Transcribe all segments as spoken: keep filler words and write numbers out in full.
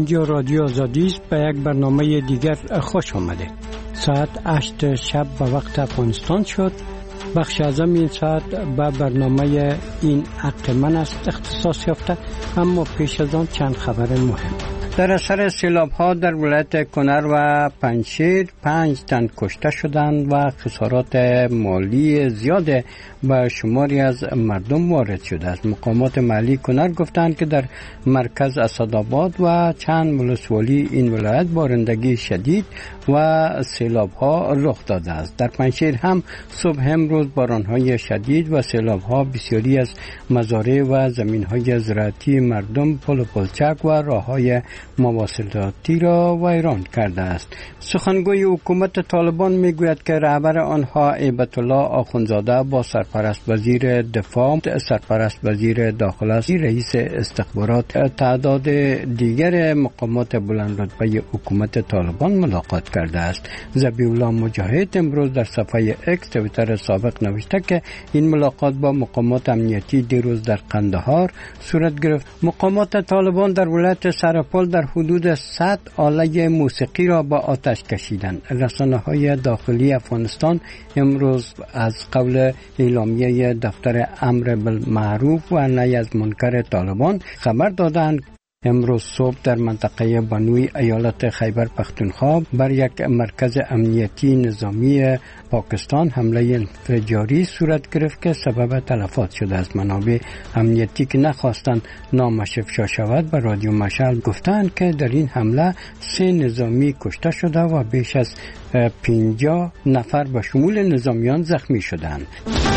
اینجا رادیو آزادی است. به یک برنامه دیگر خوش آمده. ساعت هشت شب به وقت افغانستان شد. بخش اعظم این ساعت به برنامه این حق من است اختصاص یافته، اما پیش از آن چند خبر مهم. در اثر سیلاب ها در ولایت کنر و پنجشیر پنج تن کشته شدند و خسارات مالی زیاد به شماری از مردم وارد شده است. مقامات محلی کنر گفتند که در مرکز اسدآباد و چند ولسوالی این ولایت بارندگی شدید و سیلاب ها رخ داده است. در پنجشیر هم صبح امروز باران های شدید و سیلاب ها بسیاری از مزارع و زمین های زراعتی مردم، پل و پلچک و راه های مواصلاتی را ویران کرده است. سخنگوی حکومت طالبان میگوید که رهبر آنها هیبت الله آخوندزاده با سرپرست وزیر دفاع، سرپرست وزیر داخله، رئیس استخبارات، تعداد دیگر مقامات بلند رتبه حکومت طالبان ملاقات کرده است. ذبیح الله مجاهد امروز در صفحه اکس توییتر سابق نوشته که این ملاقات با مقامات امنیتی دیروز در قندهار صورت گرفت. مقامات طالبان در ولایت سرپل در حدود صد آله موسیقی را با آتش کشیدند. رسانه‌های داخلی افغانستان امروز از قول اعلامیه دفتر امر بالمعروف و نهی از منکر طالبان خبر دادند. امروز صبح در منطقه بنوی ایالت خیبر پختونخوا بر یک مرکز امنیتی نظامی پاکستان حمله انفجاری صورت گرفت که سبب تلفات شده است. منابع امنیتی که نخواستند نامش افشا شود به رادیو مشعل گفتند که در این حمله سه نظامی کشته شده و بیش از پنجاه نفر به شمول نظامیان زخمی شدند.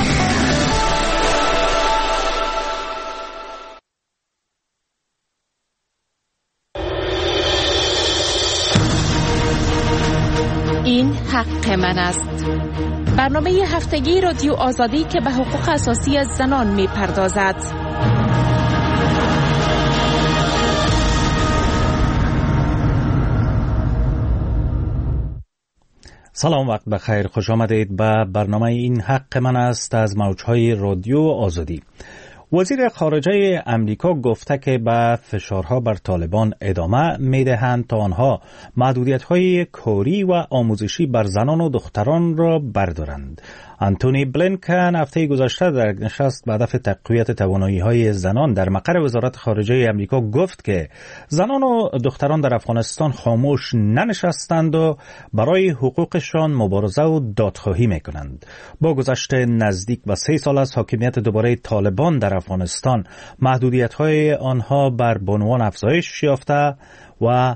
این حق من است. برنامه هفتگی رادیو آزادی که به حقوق اساسی زنان می پردازد. سلام، وقت بخیر، خوش آمدید به برنامه این حق من است از موجهای رادیو آزادی. وزیر خارجه امریکا گفته که به فشارها بر طالبان ادامه میدهند تا آنها محدودیت‌های کاری و آموزشی بر زنان و دختران را بردارند. آنتونی بلینکن هفته گذشته در نشست به هدف تقویت توانایی‌های زنان در مقر وزارت خارجه امریکا گفت که زنان و دختران در افغانستان خاموش ننشستند و برای حقوقشان مبارزه و دادخواهی می‌کنند. با گذشت نزدیک و سه سال از حاکمیت دوباره طالبان در افغانستان، محدودیت‌های آنها بر بانوان افزایش یافته و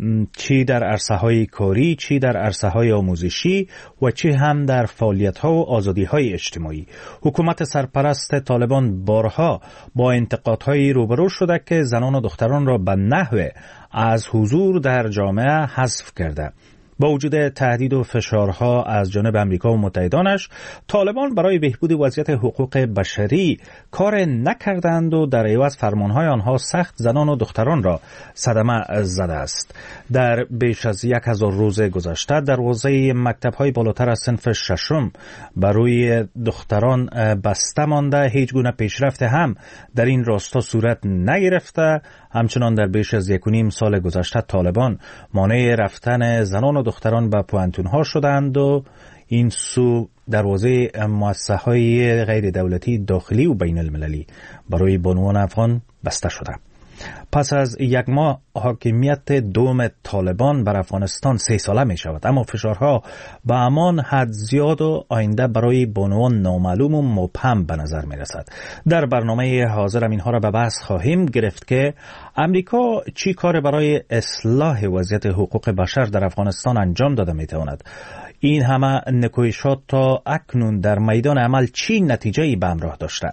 چی در عرصه‌های کاری، چی در عرصه‌های آموزشی و چی هم در فعالیت‌ها و آزادی‌های اجتماعی. حکومت سرپرست طالبان بارها با انتقادهایی روبرو شده که زنان و دختران را به نحو از حضور در جامعه حذف کرده. با وجود تهدید و فشارها از جانب امریکا و متحدانش، طالبان برای بهبود وضعیت حقوق بشری کار نکردند و در عوض فرمانهای آنها سخت زنان و دختران را صدمه زده است. در بیش از یک هزار روز گذشته در حوزه مکتب‌های بالاتر از صنف ششم برای دختران بسته مانده، هیچ گونه پیشرفت هم در این راستا صورت نگرفته. همچنان در بیش از یک و نیم سال گذشته طالبان مانع رفتن زنان و دختران به پوانتون‌ها شدند و این سو دروازه مؤسسه‌های غیر دولتی داخلی و بین المللی برای بانوان افغان بسته شده. پس از یک ماه حاکمیت دوم طالبان بر افغانستان سه ساله می شود، اما فشارها به همان حد زیاد و آینده برای بانوان نامعلوم و مبهم به نظر می رسد. در برنامه حاضر اینها را به بحث خواهیم گرفت که امریکا چی کار برای اصلاح وضعیت حقوق بشر در افغانستان انجام داده می تواند. این همه نکویشات تا اکنون در میدان عمل چی نتیجه‌ای به همراه داشته؟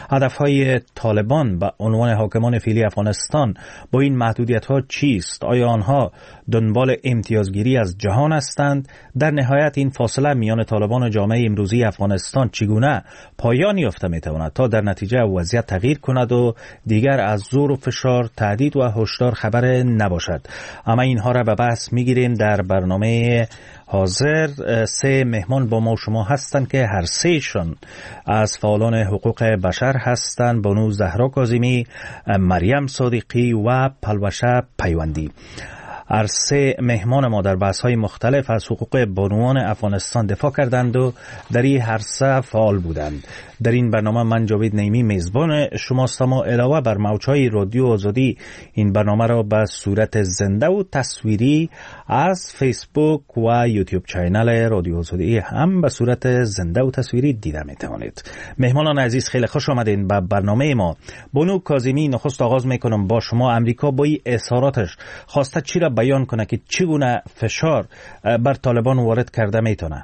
هدفهای طالبان به عنوان حاکمان فعلی افغانستان با این محدودیت‌ها چیست؟ آیا آنها دنبال امتیازگیری از جهان هستند؟ در نهایت این فاصله میان طالبان و جامعه امروزی افغانستان چگونه پایان یافته می‌تواند تا در نتیجه وضعیت تغییر کند و دیگر از زور و فشار، تهدید و هشدار خبر نباشد؟ اما اینها را به بحث می‌گیریم در برنامه حاضر سه مهمان با ما شما هستند که هر سهشون از فعالان حقوق بشر هستند: بانو زهرا کاظمی، مریم صادقی و پلوشه پیوندی. هر سه مهمان ما در بحث‌های مختلف از حقوق بانوان افغانستان دفاع کردند و در این هر سه فعال بودند. در این برنامه من جاوید نعیمی میزبان شماستم و علاوه بر موج‌های رادیو آزادی این برنامه را به صورت زنده و تصویری از فیسبوک و یوتیوب چینل رادیو آزادی هم به صورت زنده و تصویری دیده میتوانید. مهمانان عزیز خیلی خوش آمدین به برنامه ما. بانو کاظمی، نخست آغاز میکنم با شما. امریکا با این اظهاراتش خواسته چی را بیان کنه که چگونه فشار بر طالبان وارد کرده میتونه؟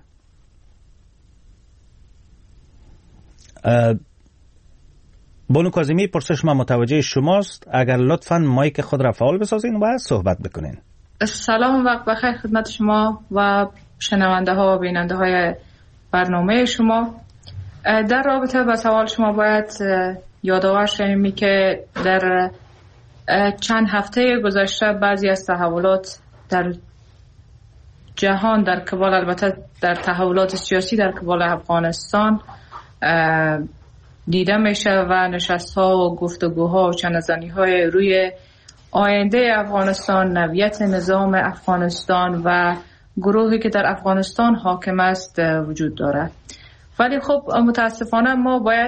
بانو کاظمی، پرسش من متوجه شماست. اگر لطفاً مایک خود را فعال بسازین و صحبت بکنین. سلام، وقت بخیر خدمت شما و شنونده ها و بیننده های برنامه شما. در رابطه با سوال شما باید یادآور شویم که در چند هفته گذشته بعضی از تحولات در جهان در قبال، البته در تحولات سیاسی در قبال افغانستان دیده میشه و نشست ها و گفتگوها و چنزنی های روی آینده افغانستان، نوعیت نظام افغانستان و گروهی که در افغانستان حاکم است وجود داره. ولی خب متاسفانه ما باید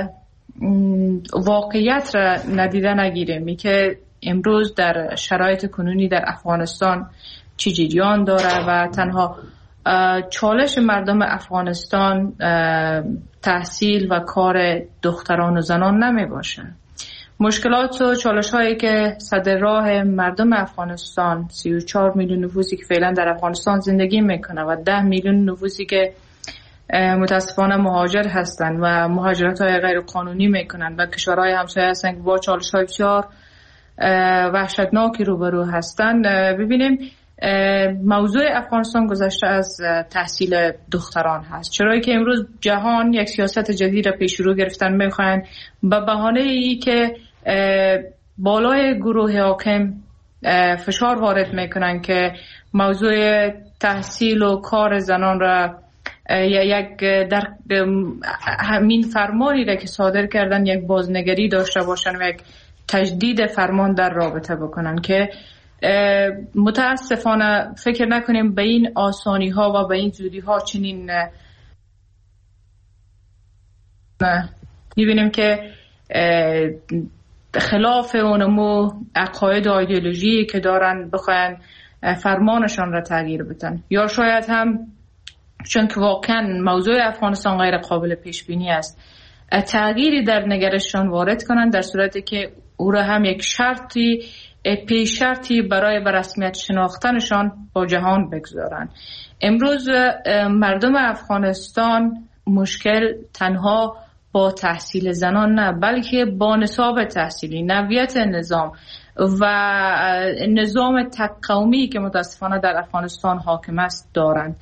واقعیت را ندیده نگیریم که امروز در شرایط کنونی در افغانستان چی جریان داره و تنها چالش مردم افغانستان تحصیل و کار دختران و زنان نمی باشه. مشکلات و چالش هایی که صدر راه مردم افغانستان، سی و چهار میلیون نفوسی که فعلا در افغانستان زندگی میکنه و ده میلیون نفوسی که متاسفانه مهاجر هستند و مهاجرت های غیر قانونی میکنند و کشورهای همسایه هستند که با چالش های بسیار وحشتناکی روبرو هستند. ببینیم موضوع افغانستان گذشته از تحصیل دختران هست، چرایی که امروز جهان یک سیاست جدید را پیش رو گرفتن میخواین به بهانه ای که بالای گروه حاکم فشار وارد میکنن که موضوع تحصیل و کار زنان را یک در همین فرمانی را که صادر کردن یک بازنگری داشته باشن و یک تجدید فرمان در رابطه بکنن که متاسفانه فکر نکنیم به این آسانی ها و به این زودی ها چنین میبینیم که خلاف اونمو عقاید و ایدئولوژی که دارن بخواین فرمانشان را تغییر بدن، یا شاید هم چون که واقعا موضوع افغانستان غیر قابل پیش بینی است تغییری در نگرششان وارد کنن، در صورتی که او را هم یک شرطی پیش شرطی برای به رسمیت شناختنشان با جهان بگذارن. امروز مردم افغانستان مشکل تنها با تحصیل زنان نه، بلکه با نصاب تحصیلی، نوعیت نظام و نظام تک قومی که متاسفانه در افغانستان حاکم است دارند.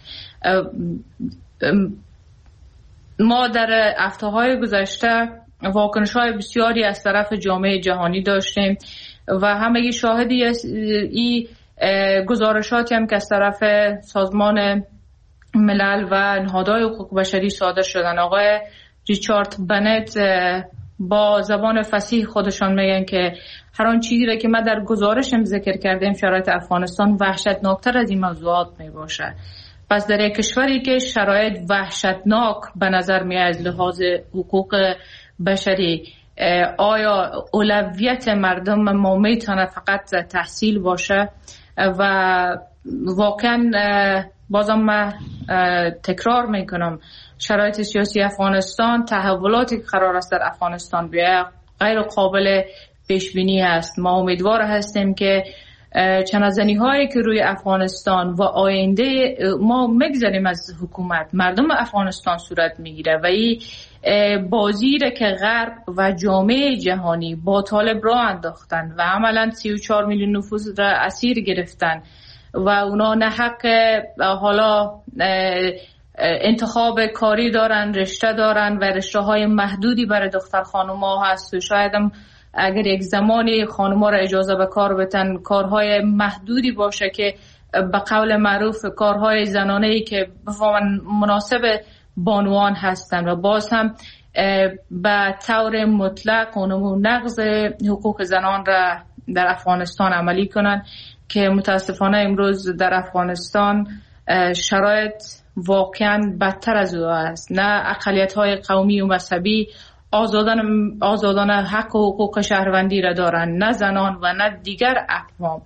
ما در هفته‌های گذشته واکنش‌های بسیاری از طرف جامعه جهانی داشتیم و همگی شاهدی این گزارشاتی هم که از طرف سازمان ملل و نهادهای حقوق بشری صادر شدن. آقای ریچارد بنت با زبان فصیح خودشان میگن که هر آن چیزی را که ما در گزارشم ذکر کردیم شرایط افغانستان وحشتناکتر از این موضوعات می باشه. پس در یک کشوری که شرایط وحشتناک به نظر می از لحاظ حقوق بشری، آیا اولویت مردم ما میتونه فقط تحصیل باشه؟ و واقعا بازم من تکرار میکنم شرایط سیاسی افغانستان، تحولاتی که قرار است در افغانستان بیاید غیر قابل پیش بینی است. ما امیدوار هستیم که چنازنی هایی که روی افغانستان و آینده ما مگذاریم از حکومت مردم افغانستان صورت میگیره و این بازی را که غرب و جامعه جهانی با طالب را انداختن و عملا سی و چهار میلیون نفوس را اسیر گرفتن و اونا نه حق حالا انتخاب کاری دارن، رشته دارن و رشته های محدودی برای دختر خانم ها هست و شاید هم اگر یک زمانی خانم ها را اجازه به کار بتن کارهای محدودی باشه که به قول معروف کارهای زنانه‌ای که مناسب بانوان هستند و باز هم به طور مطلق قانون نقض حقوق زنان را در افغانستان عملی کنند که متاسفانه امروز در افغانستان شرایط واقعا بدتر از او است. نه اقلیت‌های قومی و مذهبی آزادان آزادان حق و حقوق شهروندی را دارند، نه زنان و نه دیگر اقوام.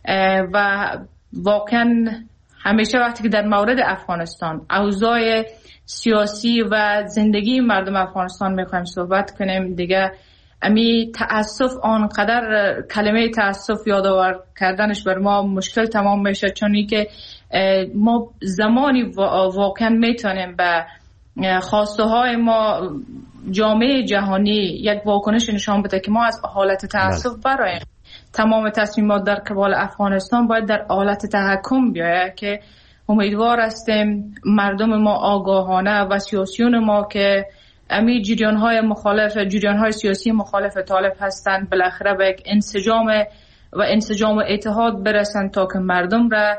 و واقعا همیشه وقتی که در مورد افغانستان اوضاع سیاسی و زندگی مردم افغانستان میخوایم صحبت کنیم، دیگه امی تأسف آنقدر کلمه تأسف یادآور کردنش بر ما مشکل تمام میشه، چون که ما زمانی واقعا میتونیم به خواسته های ما جامعه جهانی یک واکنش نشان بده که ما از حالت تأسف برایم. تمام تصمیمات در قبال افغانستان باید در حالت تحکم بیاید که امیدوار هستیم مردم ما آگاهانه و سیاسیون ما که امی جریان های مخالف جریان های سیاسی مخالف طالب هستند بالاخره به یک انسجام و انسجام و اتحاد برسند تا که مردم را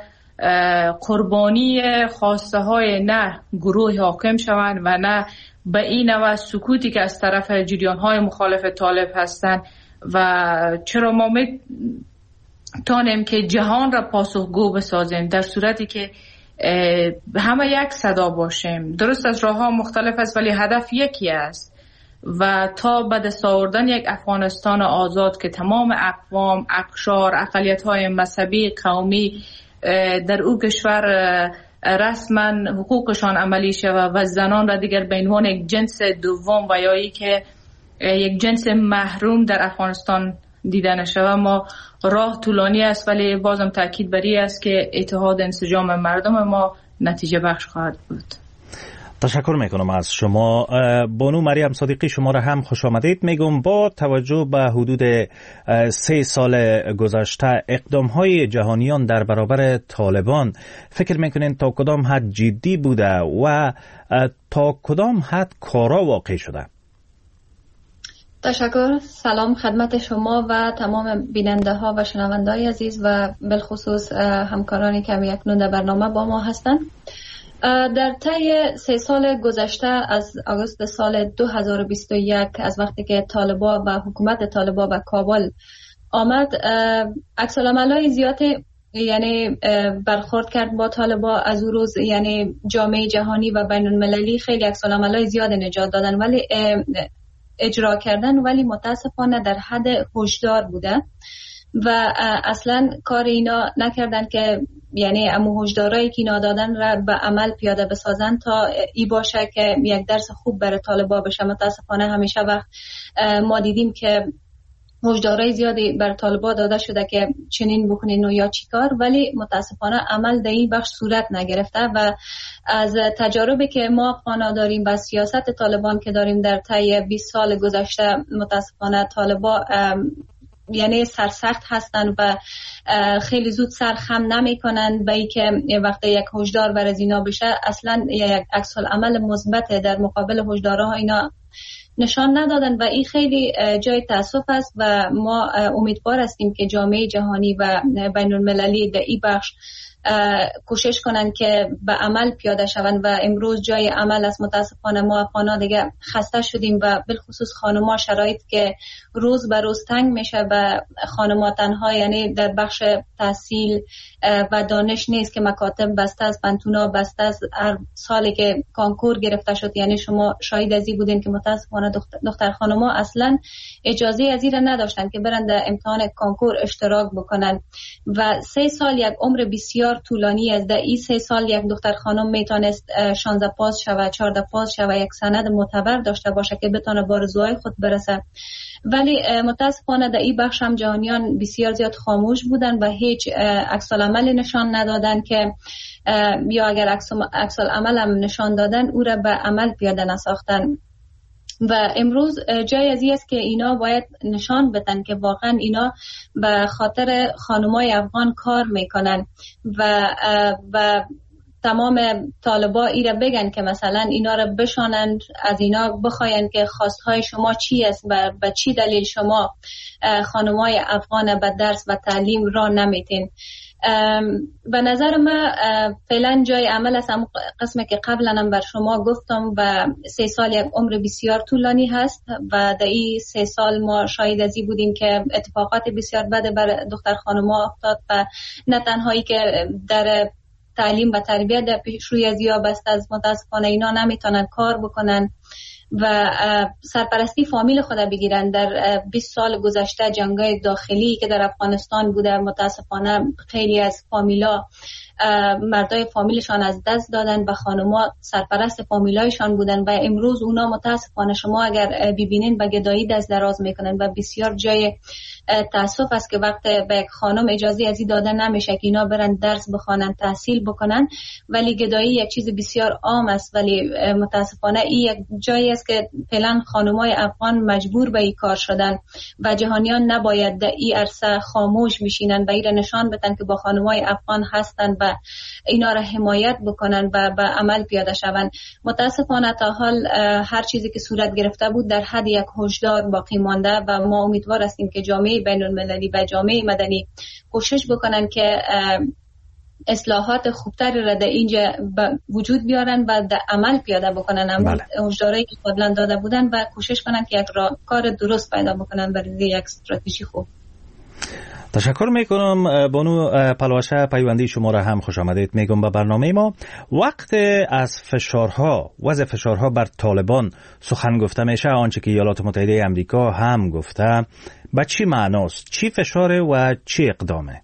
قربانی خواسته های نه گروه حاکم شوند و نه به این نوع سکوتی که از طرف جریان های مخالف طالب هستند. و چرا ما می تانیم که جهان را پاسخگو بسازیم در صورتی که همه یک صدا باشیم. درست از راه ها مختلف است ولی هدف یکی است و تا به دست آوردن یک افغانستان آزاد که تمام اقوام، اقشار، اقلیت های مذهبی، قومی در او کشور رسما حقوقشان عملی شود و زنان را دیگر به عنوان یک جنس دوم و یا ای که یک جنس محروم در افغانستان دیده نشود. ما راه طولانی است ولی بازم تاکید بر این است که اتحاد انسجام مردم ما نتیجه بخش خواهد بود. تشکر میکنم از شما. بانو مریم صادقی، شما را هم خوش آمدید میگم. با توجه به حدود سه سال گذشته اقدام های جهانیان در برابر طالبان فکر میکنین تا کدام حد جدی بوده و تا کدام حد کارا واقع شده؟ تشکر. سلام خدمت شما و تمام بیننده ها و شنونده های عزیز و بالخصوص همکارانی که اکنون در برنامه با ما هستند. در طی سه سال گذشته از آگوست سال دو هزار و بیست و یک از وقتی که طالبان و حکومت طالبان به کابل آمد، عکس العمل‌های زیادی یعنی برخورد کرد با طالبان. از اون روز یعنی جامعه جهانی و بین المللی خیلی عکس العمل‌های زیاد نجات دادن ولی اجرا کردن، ولی متاسفانه در حد هشدار بوده و اصلا کار اینا نکردن که یعنی امو هشدارایی که اینا دادن را به عمل پیاده بسازن تا ای باشه که یک درس خوب برای طالبان بشه. متاسفانه همیشه وقت ما دیدیم که هشدارای زیادی بر طالبان داده شده که چنین بکنین و یا چیکار، ولی متاسفانه عمل در این بخش صورت نگرفته و از تجاربی که ما افغانا داریم و سیاست طالبان که داریم در طی بیست سال گذشته، متاسفانه طالبان یعنی سرسخت هستن و خیلی زود سر خم نمی کنن به این که وقتی یک هشدار بر از اینا بشه اصلا یک عکس العمل مثبت در مقابل هشدارها اینا نشان ندادن و این خیلی جای تاسف است و ما امیدوار هستیم که جامعه جهانی و بین المللی در این بخش کوشش کنن که به عمل پیاده شوند و امروز جای عمل است. متاسفانه ما افغانا دیگه خسته شدیم و بالخصوص خانم‌ها شرایط که روز به روز تنگ میشه و خانم‌ها تنها یعنی در بخش تحصیل و دانش نیست که مکاتب بسته است، پنتونا بسته است. هر سالی که کنکور گرفته شد یعنی شما شاهد ازی بودین که متاسفانه دختر, دختر خانم‌ها اصلا اجازه از این نداشتن که برن در امتحان کنکور اشتراک بکنن و سه سال یک عمر بسیار طولانی است. در این سه سال یک دختر خانم میتونست شانزده پاس شود، چهارده پاس شود، یک سند معتبر داشته باشه که بتونه به آرزوهای خود برسه. ولی متاسفانه در این بخش هم جهانیان بسیار زیاد خاموش بودن و هیچ عکس العملی نشان ندادن که یا اگر عکس العمل هم نشان دادن او را به عمل پیاده نساختن. و امروز جای از این است که اینا باید نشان بدن که واقعا اینا به خاطر خانمای افغان کار میکنن و و تمام طالبا ایره بگن که مثلا اینا رو بشانند، از اینا بخواین که خواستهای شما چی است و به چی دلیل شما خانمای افغان به درس و تعلیم را نمیتین. به نظر من فعلا جای عمل است. هم قسمی که قبلا هم بر شما گفتم و سه سال یک عمر بسیار طولانی هست و در این سه سال ما شاهد ازی بودیم که اتفاقات بسیار بد بر دختر خانم‌ها افتاد و نه تنهایی که در تعلیم و تربیت در پیش روی از یا بست از متاسفانه اینا نمیتونن کار بکنن و سرپرستی فامیل خود بگیرن. در بیست سال گذشته جنگ‌های داخلی که در افغانستان بوده متاسفانه خیلی از فامیلا مردای فامیلشان از دست دادن و خانم‌ها سرپرست فامیلایشان بودن و امروز اونا متاسفانه شما اگر ببینین به گدایی دست دراز میکنن و بسیار جای تاسف است که وقت به یک خانم اجازه ازی داده نمیشه که اینا برن درس بخوانن، تحصیل بکنن، ولی گدایی یک چیز بسیار عام است. ولی متاسفانه این یک جایی است که فعلا خانمای افغان مجبور به این کار شدن و جهانیان نباید در این عرصه خاموش بشینن و این نشان بدن که با خانمای افغان هستن و اینا را حمایت بکنن و به عمل پیاده شوند. متاسفانه تا حال هر چیزی که صورت گرفته بود در حد یک هشدار باقی مانده و ما امیدوار هستیم که جامعه بین المللی و جامعه مدنی کوشش بکنن که اصلاحات خوبتری را در اینجا وجود بیارن و در عمل پیاده بکنن. اما هشدارایی که قبلا داده بودن و کوشش کنن که یک کار درست پیدا بکنن برای یک استراتژی خوب. تشکر میکنم بانو پلوشه، پیوندی شما را هم خوش آمدید میگم به برنامه ما. وقت از فشارها وضع فشارها بر طالبان سخن گفته میشه، آنچه که ایالات متحده امریکا هم گفته، با چی معناست؟ چی فشاره و چی اقدامه؟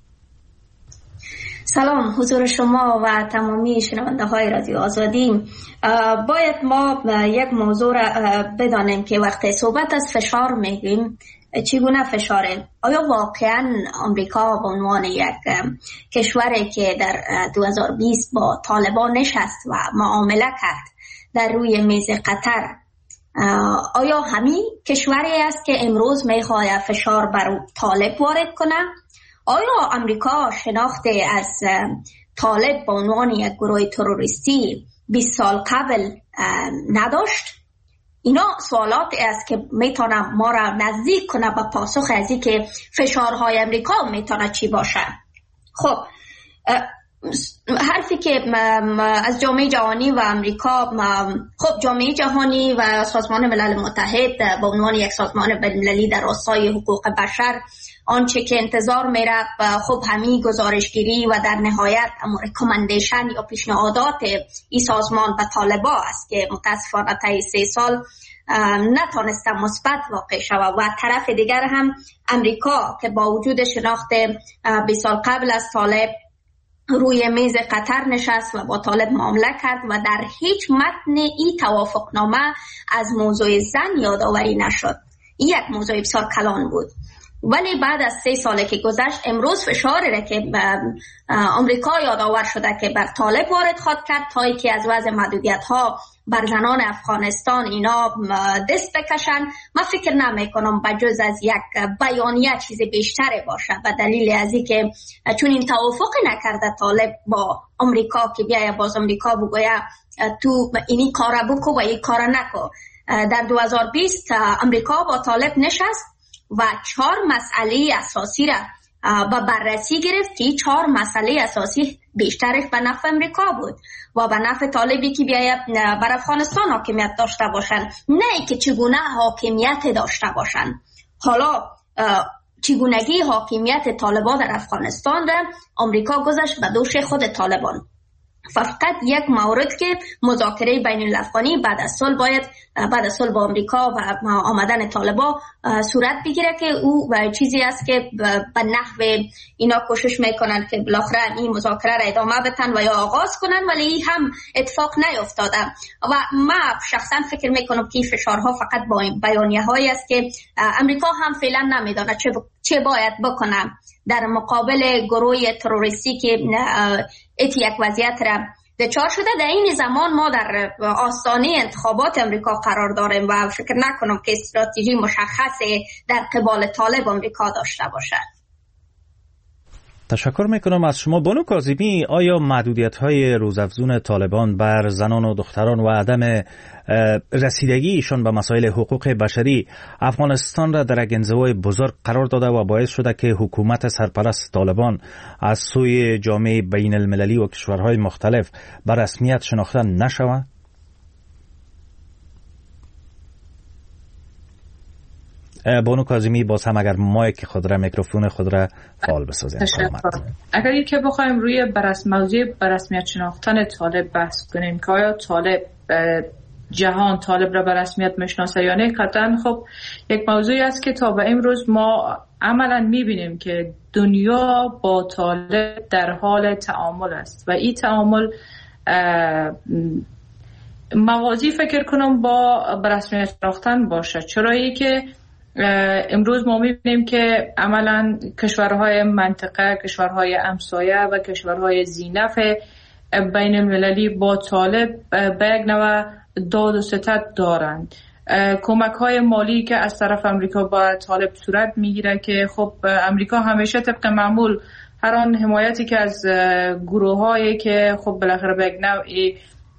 سلام حضور شما و تمامی شنونده های رادیو آزادی. باید ما یک موضوع را بدانیم که وقتی صحبت از فشار میگیم چگونه فشاره؟ آیا واقعا آمریکا به عنوان یک کشوری که در دو هزار و بیست با طالبان نشست و معامله کرد در روی میز قطر، آیا همین کشوری است که امروز میخواد فشار بر طالب وارد کنه؟ آیا آمریکا شناخته از طالب به عنوان یک گروه تروریستی بیست سال قبل نداشت؟ اینا سوالات است که میتونه ما را نزدیک کنه به پاسخ از این که فشارهای امریکا میتونه چی باشه. خب حرفی که از جامعه جهانی و امریکا، خب جامعه جهانی و سازمان ملل متحد به عنوان یک سازمان بین‌المللی در راستای حقوق بشر آنچه که انتظار میره خب همین گزارشگیری و در نهایت ریکامندیشن یا پیشنهادات این سازمان به طالبا است که متاسفانه طی سه سال نتونسته مثبت واقع شود. و طرف دیگر هم امریکا که با وجود شناخت بیست سال قبل از طالب روی میز قطر نشست و با طالب معامله کرد و در هیچ متن این توافقنامه از موضوع زن یادآوری نشد. این یک موضوع بسیار کلان بود. ولی بعد از سه ساله که گذشت امروز فشاری را که آمریکا یادآور شده که بر طالب وارد خواهد کرد تا که از وضع محدودیت ها بر زنان افغانستان اینا دست بکشن. من فکر نمی کنم بجز از یک بیانیه چیز بیشتری باشه به دلیل از این که چون این توافق نکرده طالب با آمریکا که بیایه باز آمریکا بگویه تو اینی کار بکو و این کار نکو. در دو هزار و بیست آمریکا با طالب نشست و چهار مسئله اساسی را با بررسی گرفت که چهار مسئله اساسی بیشترش به نفع امریکا بود و به نفع طالبی که بیاید بر افغانستان حاکمیت داشته باشند، نه که چگونه حاکمیت داشته باشند. حالا چگونگی حاکمیت طالبان در افغانستان را امریکا گذاشت به دوش خود طالبان. فقط یک مورد که مذاکره بین الافغانی بعد از صلح باید بعد از صلح با آمریکا و آمدن طالبان صورت بگیره که او چیزی است که به نحو اینا کوشش میکنن که بالاخره این مذاکره را ادامه بدن و یا آغاز کنن، ولی هم اتفاق نیفتاده. و من شخصا فکر میکنم که فشارها فقط با بیانیه هایی است که امریکا هم فعلا نمیدونه چه چه باید بکنه در مقابل گروه تروریستی که ایت یک وضعیت را دچار شده. در این زمان ما در آستانه انتخابات امریکا قرار داریم و فکر نکنم که استراتژی مشخصی در قبال طالب امریکا داشته باشد. تشکر میکنم از شما. بانو کاظمی، آیا محدودیت های روزافزون طالبان بر زنان و دختران و عدم رسیدگی ایشان به مسائل حقوق بشری افغانستان را در یک انزوای بزرگ قرار داده و باعث شده که حکومت سرپرست طالبان از سوی جامعه بین المللی و کشورهای مختلف به رسمیت شناخته نشود؟ بانو کاظمی، باز هم اگر مایک خود را، میکروفون خود را فعال بسازید. اگر یک بخوایم روی برس موضوع برسمیت شناختن طالب بحث کنیم که آیا طالب جهان طالب را به رسمیت میشناسه یا نه، قطعا خب یک موضوعی است که تا به امروز ما عملا میبینیم که دنیا با طالب در حال تعامل است و این تعامل موازی فکر کنم با به رسمیت شناختن باشه. چرایی که امروز ما میبینیم که عملا کشورهای منطقه، کشورهای همسایه و کشورهای ذی‌نفع بین المللی با طالب به یک نوع داد و ستد دارند. کمک های مالی که از طرف امریکا با طالب صورت میگیره که خب امریکا همیشه طبق معمول هر آن حمایتی که از گروه هایی که خب بالاخره به یک نوعی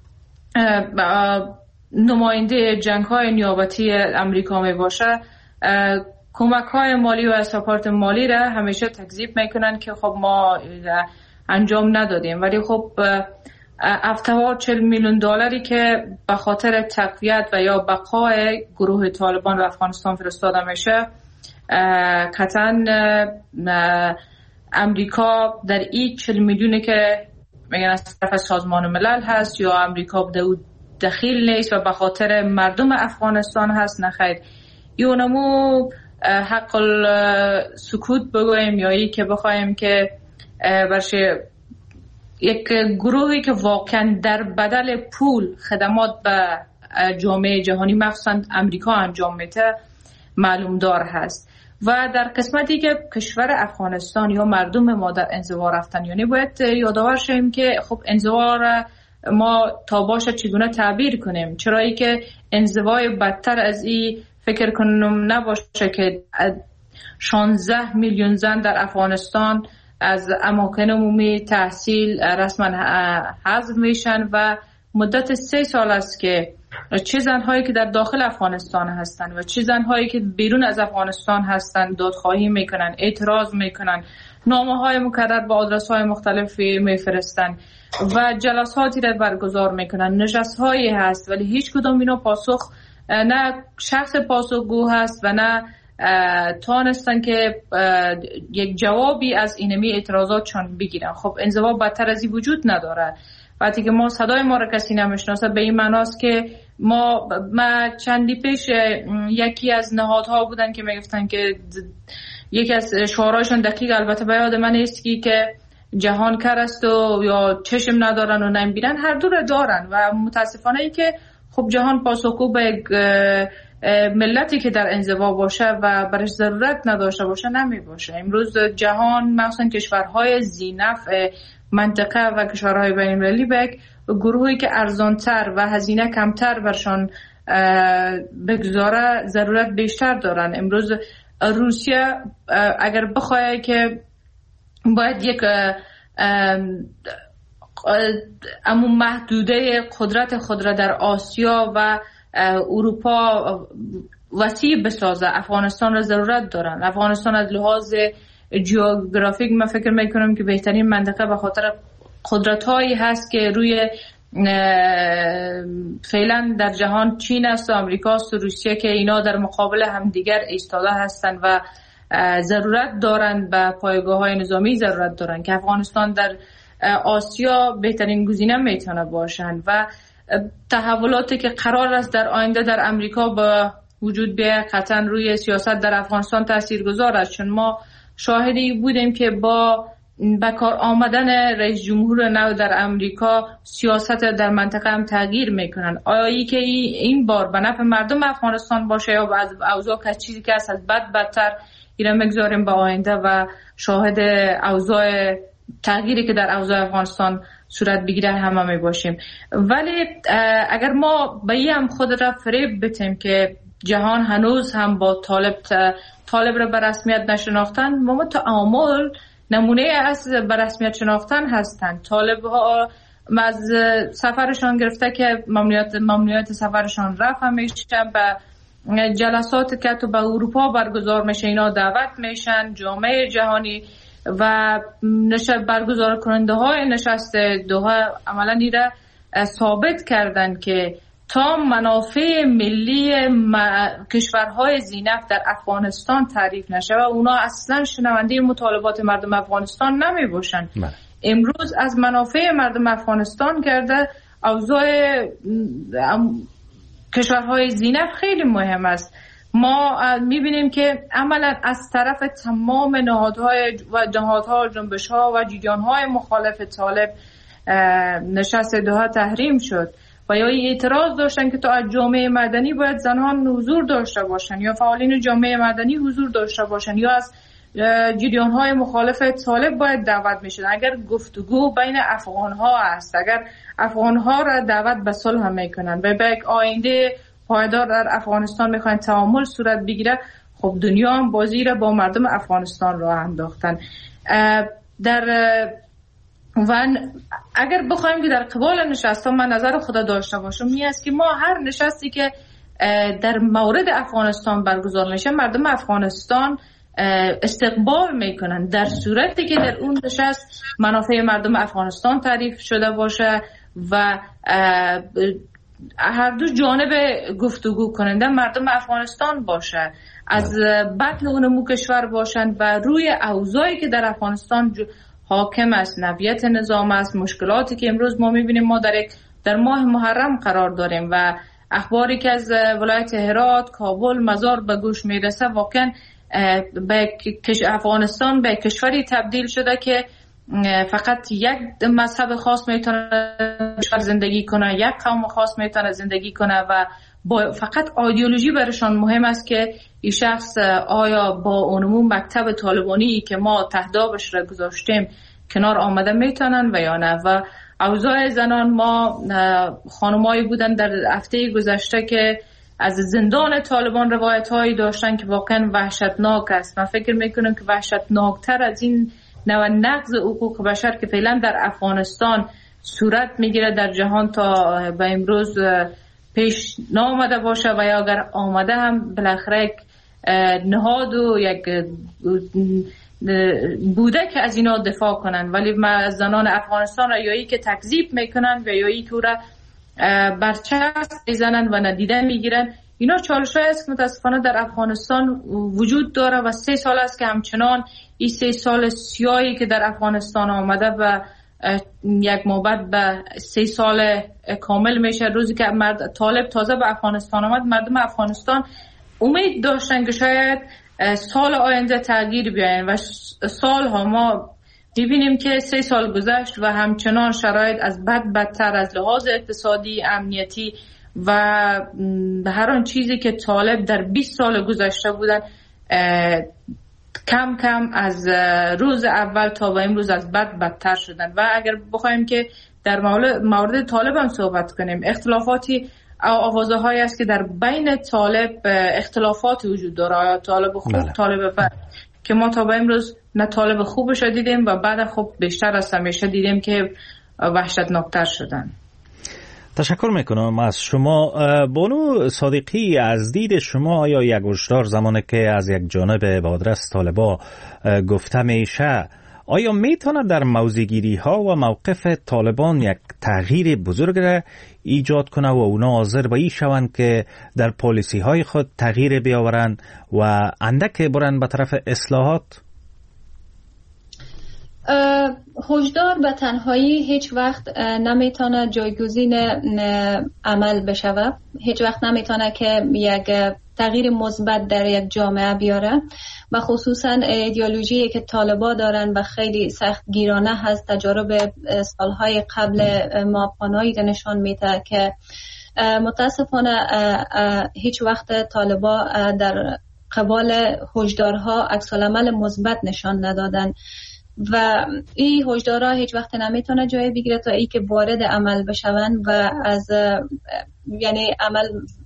نماینده جنگ های نیابتی امریکا می باشه، کمک های مالی و سپورت مالی را همیشه تکذیب میکنن که خب ما انجام ندادیم. ولی خب هفتاد و چهار میلیون دلاری که به خاطر تقویت و یا بقای گروه طالبان و افغانستان فرستاده میشه، قطعا امریکا در این چهل میلیونی که میگن از طرف سازمان ملل هست یا امریکا در او دخیل نیست و به خاطر مردم افغانستان هست، نخیر یونمو حق سکوت بگویم یا ای که بخوایم که برشه یک گروهی که واقعا در بدل پول خدمات به جامعه جهانی مخصوصا امریکا انجام میده معلوم دار هست. و در قسمتی که کشور افغانستان یا مردم ما در انزوا رفتن، یعنی باید یادآور شیم که خب انزوا را ما تا باشه چگونه تعبیر کنیم، چرایی که انزوای بدتر از این فکر کنم نباشه که شانزده میلیون زن در افغانستان از اماکن عمومی تحصیل رسما حذف میشن و مدت سه سال است که چه زنهایی که در داخل افغانستان هستن و چه زنهایی که بیرون از افغانستان هستن دادخواهی میکنن، اعتراض میکنن، نامه های مکرر با آدرس های مختلفی میفرستن و جلساتی را برگزار میکنن، نشست هایی هست، ولی هیچ کدوم اینا پاسخ نه شخص پاسخگو هست و نه توانستن که یک جوابی از اینمی اعتراضات چون بگیرن. خب انزوا بدتر از این وجود نداره. وقتی که ما صدای ما را کسی نمیشناسه به این معناست که ما ما چندی پیش یکی از نهادها بودن که میگفتن که یکی از شعارهاشون دقیق البته به یاد من نیست که جهان کر است و یا چشم ندارن و نمیبینن، هر دو را دارن و متاسفانه ای که خب جهان پاسخگو به یک ملتی که در انزوا باشه و برش ضرورت نداشته باشه نمی باشه. امروز جهان مخصوصا کشورهای ذی‌نفع منطقه و کشورهای بین المللی به یک گروهی که ارزانتر و هزینه کمتر برشان بگذاره ضرورت بیشتر دارن. امروز روسیه اگر بخواه که باید یک اما محدوده قدرت خود را در آسیا و اروپا وسیع بسازه، افغانستان را ضرورت دارن. افغانستان از لحاظ جیوگرافیک من فکر میکنم که بهترین منطقه به خاطر قدرت هایی هست که روی فعلا در جهان چین است و امریکا است و روسیه که اینا در مقابل همدیگر ایستاده هستند و ضرورت دارند به پایگاه های نظامی ضرورت دارند که افغانستان در آسیا بهترین گزینه میتونه باشند و تحولاتی که قرار است در آینده در امریکا به وجود بیاید قطعا روی سیاست در افغانستان تاثیرگذار است، چون ما شاهدی بودیم که با بکار آمدن رئیس جمهور نو در امریکا سیاست در منطقه هم تغییر میکنن. آیا ای که این بار به نفع مردم افغانستان باشه یا از اوضاع که چیزی که است از بد بدتر اینا میگذاریم به آینده و شاهد اوضاع تغییری که در اوضاع افغانستان صورت بگیره همه می باشیم. ولی اگر ما به این هم خود را فریب بتیم که جهان هنوز هم با طالب طالب را به رسمیت نشناختن، ما تعامل نمونه از به رسمیت شناختن هستند. طالب ها از سفرشان گرفته که ممنوعیت ممنوعیت سفرشان رفع میشه، به جلسات که تو به اروپا برگزار میشه اینا دعوت میشن، جامعه جهانی و نشست برگزار کننده های نشست دوحه عملا ایره ثابت کردن که تا منافع ملی کشورهای ذی‌نفت در افغانستان تعریف نشه و اونا اصلا شنونده مطالبات مردم افغانستان نمی باشن. امروز از منافع مردم افغانستان کرده اوضاع کشورهای ذی‌نفت خیلی مهم است. ما میبینیم که عملا از طرف تمام نهادهای و نهادها، جنبش‌ها و جریان‌های مخالف طالب نشست دوحه تحریم شد و یا اعتراض داشتن که تو از جامعه مدنی باید زنان حضور داشته باشن یا فعالین جامعه مدنی حضور داشته باشن یا از جریان‌های مخالف طالب باید دعوت میشن. اگر گفتگو بین افغان‌ها است، اگر افغان‌ها را دعوت به صلح میکنن و به یک آینده پایدار در افغانستان میخواین تعامل صورت بگیره، خب دنیا هم بازی را با مردم افغانستان راه انداختن. در و اگر بخوایم که در قبال نشست ها من نظر خدا داشته باشم می است که ما هر نشستی که در مورد افغانستان برگزار میشه مردم افغانستان استقبال میکنن در صورتی که در اون نشست منافع مردم افغانستان تعریف شده باشه و هر دو جانب گفتگو کننده مردم افغانستان باشه، از بطن و نمو کشور باشن و روی اوضاعی که در افغانستان حاکم است، نوعیت نظام است، مشکلاتی که امروز ما میبینیم. ما در یک در ماه محرم قرار داریم و اخباری که از ولایت هرات، کابل، مزار به گوش میرسه واقعا به افغانستان به کشوری تبدیل شده که فقط یک مذهب خاص میتونه زندگی کنه، یک قوم خاص میتونه زندگی کنه و با فقط ایدئولوژی برشان مهم است که این شخص آیا با اونمون مکتب طالبانی که ما تهدابش را گذاشتیم کنار آمده میتونن و یا نه. و اوضاع زنان، ما خانمایی بودن در هفته گذشته که از زندان طالبان روایت هایی داشتن که واقعا وحشتناک است. من فکر میکنم که وحشتناکتر از این نوع نقض حقوق بشر که فعلا در افغانستان صورت میگیره در جهان تا به امروز پیش نامده باشه و یا اگر آمده هم بالاخره یک نهاد و یک بوده که از اینا دفاع کنن، ولی ما زنان افغانستان را یایی که تکذیب میکنن و یایی که او را برچسب میزنن و ندیده میگیرن. اینا چالش‌هایی است که متاسفانه در افغانستان وجود داره و سه سال است که همچنان این سه سال سیاهی که در افغانستان آمده و یک مابد به سه سال کامل میشه. روزی که مرد طالب تازه به افغانستان آمد مردم افغانستان امید داشتن که شاید سال آینده تغییر بیاین و سال ها ما میبینیم که سه سال گذشت و همچنان شرایط از بد بدتر از لحاظ اقتصادی، امنیتی و هر آن چیزی که طالب در بیست سال گذشته بودن کم کم از روز اول تا به امروز از بد بدتر شدن. و اگر بخوایم که در مورد طالب هم صحبت کنیم، اختلافاتی آوازه هایی است که در بین طالب اختلافاتی وجود داره، آیا طالب خوب بله. طالب بد، که ما تا به امروز نه طالب خوبش رو دیدیم و بعد خب بیشتر از همیشه دیدیم که وحشتناکتر شدن. تشکر میکنم از شما. بانو صادقی، از دید شما آیا یک هشدار زمانی که از یک جانب به آدرس طالبا گفته میشه، آیا میتونه در موضع‌گیری ها و موقف طالبان یک تغییر بزرگ را ایجاد کنه و اونا حاضر به این شوند که در پالیسی های خود تغییر بیاورند و اندک برن به طرف اصلاحات؟ هشدار به تنهایی هیچ وقت نمیتونه جایگزین عمل بشوه، هیچ وقت نمیتونه که یک تغییر مثبت در یک جامعه بیاره و خصوصا ایدئولوژی که طالبا دارن و خیلی سخت گیرانه هست. تجارب سالهای قبل ماپانایی نشان میده که متاسفانه هیچ وقت طالبا در قبال هشدارها عکس العمل مثبت نشان ندادن و این هشدارها هیچ وقت نمیتونه جای بگیره تا ای که وارد عمل بشون و از یعنی عمل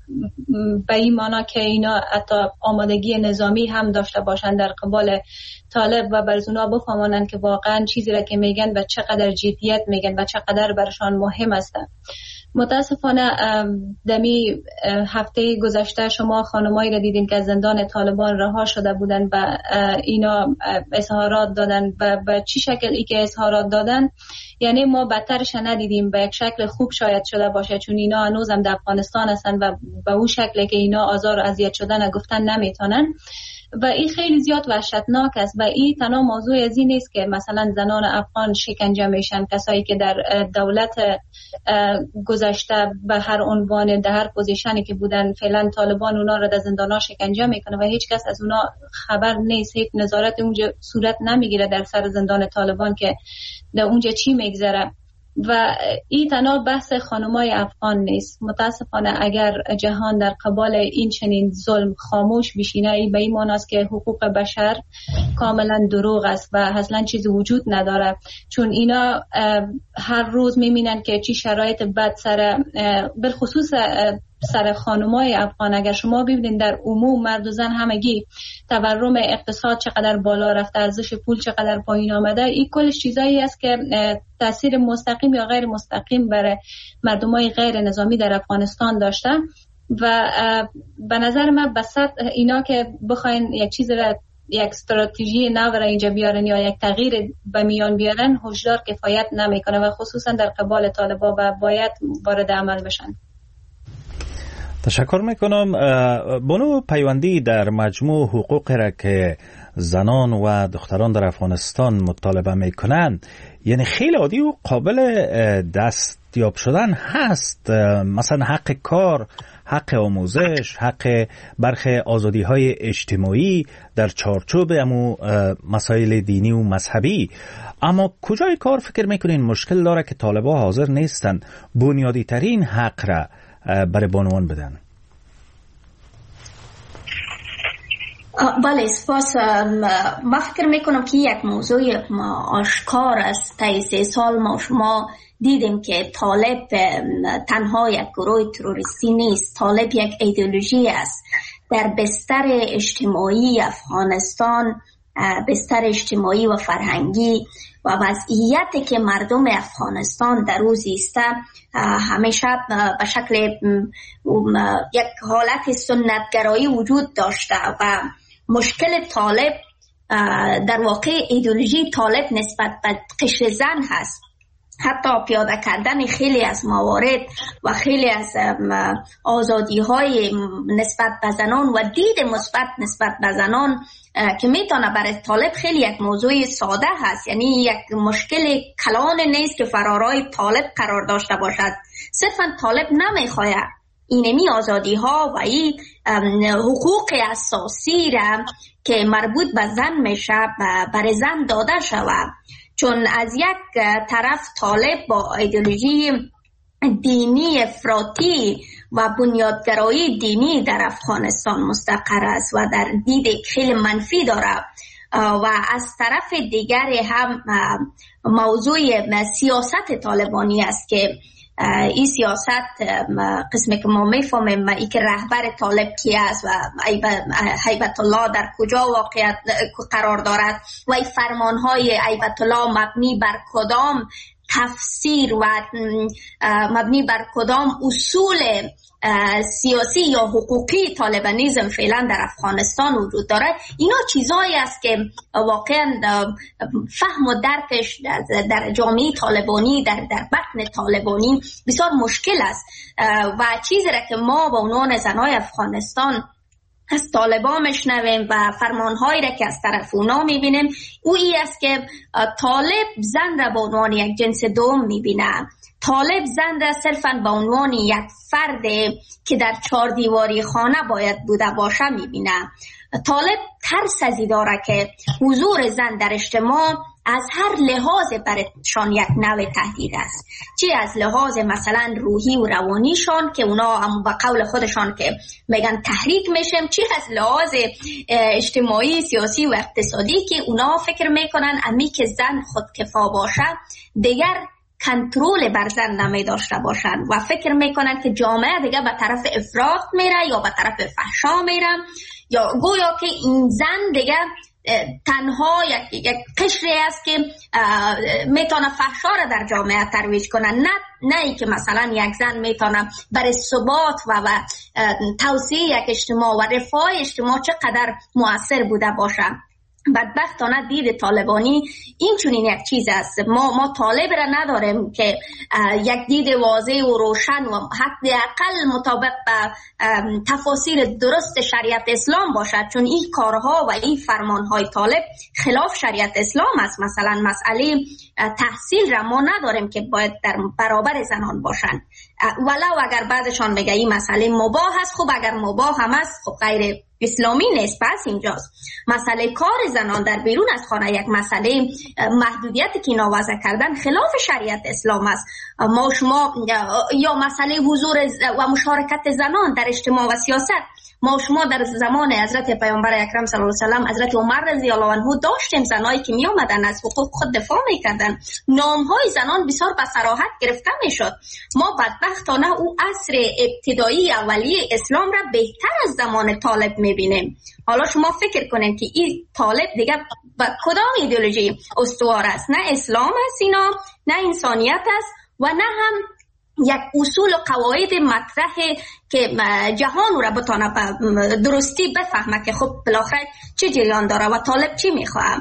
به این معنا که اینا حتی آمادگی نظامی هم داشته باشند در قبال طالب و برای اونا بفهمانند که واقعا چیزی را که میگن و چقدر جدیت میگن و چقدر برشان مهم است. متاسفانه دمی هفته گذشته شما خانمایی را دیدین که از زندان طالبان رها شده بودن و اینا اظهارات دادن و به چی شکل ای که اظهارات دادن، یعنی ما بدترش ندیدیم، به یک شکل خوب شاید شده باشه چون اینا هنوزم در افغانستان هستن و به اون شکلی که اینا آزار و اذیت شدن گفتن نمیتونن و این خیلی زیاد وحشتناک است. و این تنها موضوع از این نیست که مثلا زنان افغان شکنجه میشن، کسایی که در دولت گذشته به هر عنوان در هر پوزیشنی که بودن فعلا طالبان اونا را در زندان‌ها شکنجه میکنه و هیچ کس از اونا خبر نیست، هیچ نظارت اونجا صورت نمیگیره در سر زندان طالبان که در اونجا چی میگذره. و این تنها بحث خانمای افغان نیست. متاسفانه اگر جهان در قبال این چنین ظلم خاموش بشینه، این به این معنی است که حقوق بشر کاملا دروغ است و اصلا چیزی وجود نداره، چون اینا هر روز میبینن که چی شرایط بد سر بالخصوص سر خانمای افغان. اگر شما ببینید در عموم مرد و زن همگی تورم اقتصاد چقدر بالا رفته، ارزش پول چقدر پایین آمده، این کلش چیزایی است که تاثیر مستقیم یا غیر مستقیم برای مردمای غیر نظامی در افغانستان داشته. و به نظر من بسط اینا که بخواین یک چیز را، یک استراتژی نو را اینجا بیارن یا یک تغییر به میان بیارن، هشدار کفایت نمیکنه و خصوصا در قبال طالبان و باید وارد عمل بشن. تشکر میکنم. بانو پیوندی در مجموع حقوق را که زنان و دختران در افغانستان مطالبه میکنند، یعنی خیلی عادی و قابل دستیاب شدن هست، مثلا حق کار، حق آموزش، حق برخی آزادی های اجتماعی در چارچوب امو مسائل دینی و مذهبی. اما کجای کار فکر میکنین مشکل داره که طالبان حاضر نیستن بنیادی ترین حق را برای بانوان بدن؟ بله سپاس. ما فکر میکنم که یک موضوع آشکار است. تا سه سال ما شما دیدیم که طالب تنها یک گروه تروریستی نیست، طالب یک ایدئولوژی است. در بستر اجتماعی افغانستان، بستر اجتماعی و فرهنگی و وضعیتی که مردم افغانستان در او زیسته همیشه به شکل یک حالت سنتگرایی وجود داشته و مشکل طالب در واقع ایدئولوژی طالب نسبت به قشر زن هست. حتی پیاده کردن خیلی از موارد و خیلی از آزادی های نسبت به زنان و دید مثبت نسبت به زنان که میتونه برای طالب خیلی یک موضوع ساده هست، یعنی یک مشکل کلان نیست که فرارای طالب قرار داشته باشد. صرفا طالب نمیخواد اینمی آزادی ها و این حقوق اساسی را که مربوط به زن میشه برای زن داده شود، چون از یک طرف طالب با ایدئولوژی دینی افراطی و بنیادگرایی دینی در افغانستان مستقر است و در دید خیلی منفی داره، و از طرف دیگر هم موضوع سیاست طالبانی است که این سیاست قسمی که ما میفهمیم ای که رهبر طالب کی است و هیبت الله در کجا واقعیت قرار دارد و این فرمانهای هیبت الله مبنی بر کدام تفسیر و مبنی بر کدام اصول سیاسی یا حقوقی طالبانیزم فعلا در افغانستان وجود داره. اینا چیزایی است که واقعا فهم و درکش در جامعه طالبانی در در بطن طالبانی بسیار مشکل است و چیزی را که ما به عنوان زنای افغانستان از طالبان میشنویم و فرمانهایی را که از طرف اونا میبینیم او ای است که طالب زن را به عنوان یک جنس دوم میبینه. طالب زن را صرفاً به عنوان یک فرد که در چهار دیواری خانه باید بوده باشه میبینه. طالب ترس ازی داره که حضور زن در اجتماع از هر لحاظ برشان یک نوع تهدید است، چی از لحاظ مثلا روحی و روانیشان که اونا هم به قول خودشان که میگن تحریک میشم، چی از لحاظ اجتماعی سیاسی و اقتصادی که اونا فکر میکنن امی که زن خودکفا باشه دیگر کنترل بر زن نمی داشته باشند و فکر میکنن که جامعه دیگه به طرف افراط میره یا به طرف فحشا میره، یا گویا که این زن دیگه تنها یک, یک قشری است که میتونه فحشا را در جامعه ترویج کنه، نه نه ای که مثلا یک زن میتونه برای ثبات و, و توسعه یک اجتماع و رفاه اجتماع چقدر مؤثر بوده باشه. بدبختانه دید طالبانی این چونین یک چیز است. ما ما طالب را نداریم که یک دید واضح و روشن و حداقل مطابق به تفاسیر درست شریعت اسلام باشد، چون این کارها و این فرمانهای طالب خلاف شریعت اسلام است. مثلا مسئله تحصیل را ما نداریم که باید در برابر زنان باشند، ولو اگر بعضشان میگه این مسئله مباح است. خب اگر مباح هم است خب غیر اسلامی نیست. پس اینجاست مسئله کار زنان در بیرون از خانه یک مسئله محدودیتی که نوازه کردن خلاف شریعت اسلام است. ما شما یا مسئله حضور و مشارکت زنان در اجتماع و سیاست، ما شما در زمان حضرت پیامبر اکرم صلی الله علیه و سلم حضرت عمر رضی الله عنه داشتیم زنایی که می آمدن از حقوق خود دفاع میکردن، نامهای زنان بسیار به صراحت گرفته میشد. ما بدبختانه او عصر ابتدایی اولیه اسلام را بهتر از زمان طالب میبینیم. حالا شما فکر کنین که این طالب دیگه با کدام ایدئولوژی استوار است؟ نه اسلام است اینا، نه انسانیت است و نه هم یک اصول و قواعد مطرح که جهان را بتانه درستی بفهمه که خب بالاخره چه جریان داره و طالب چی میخواه.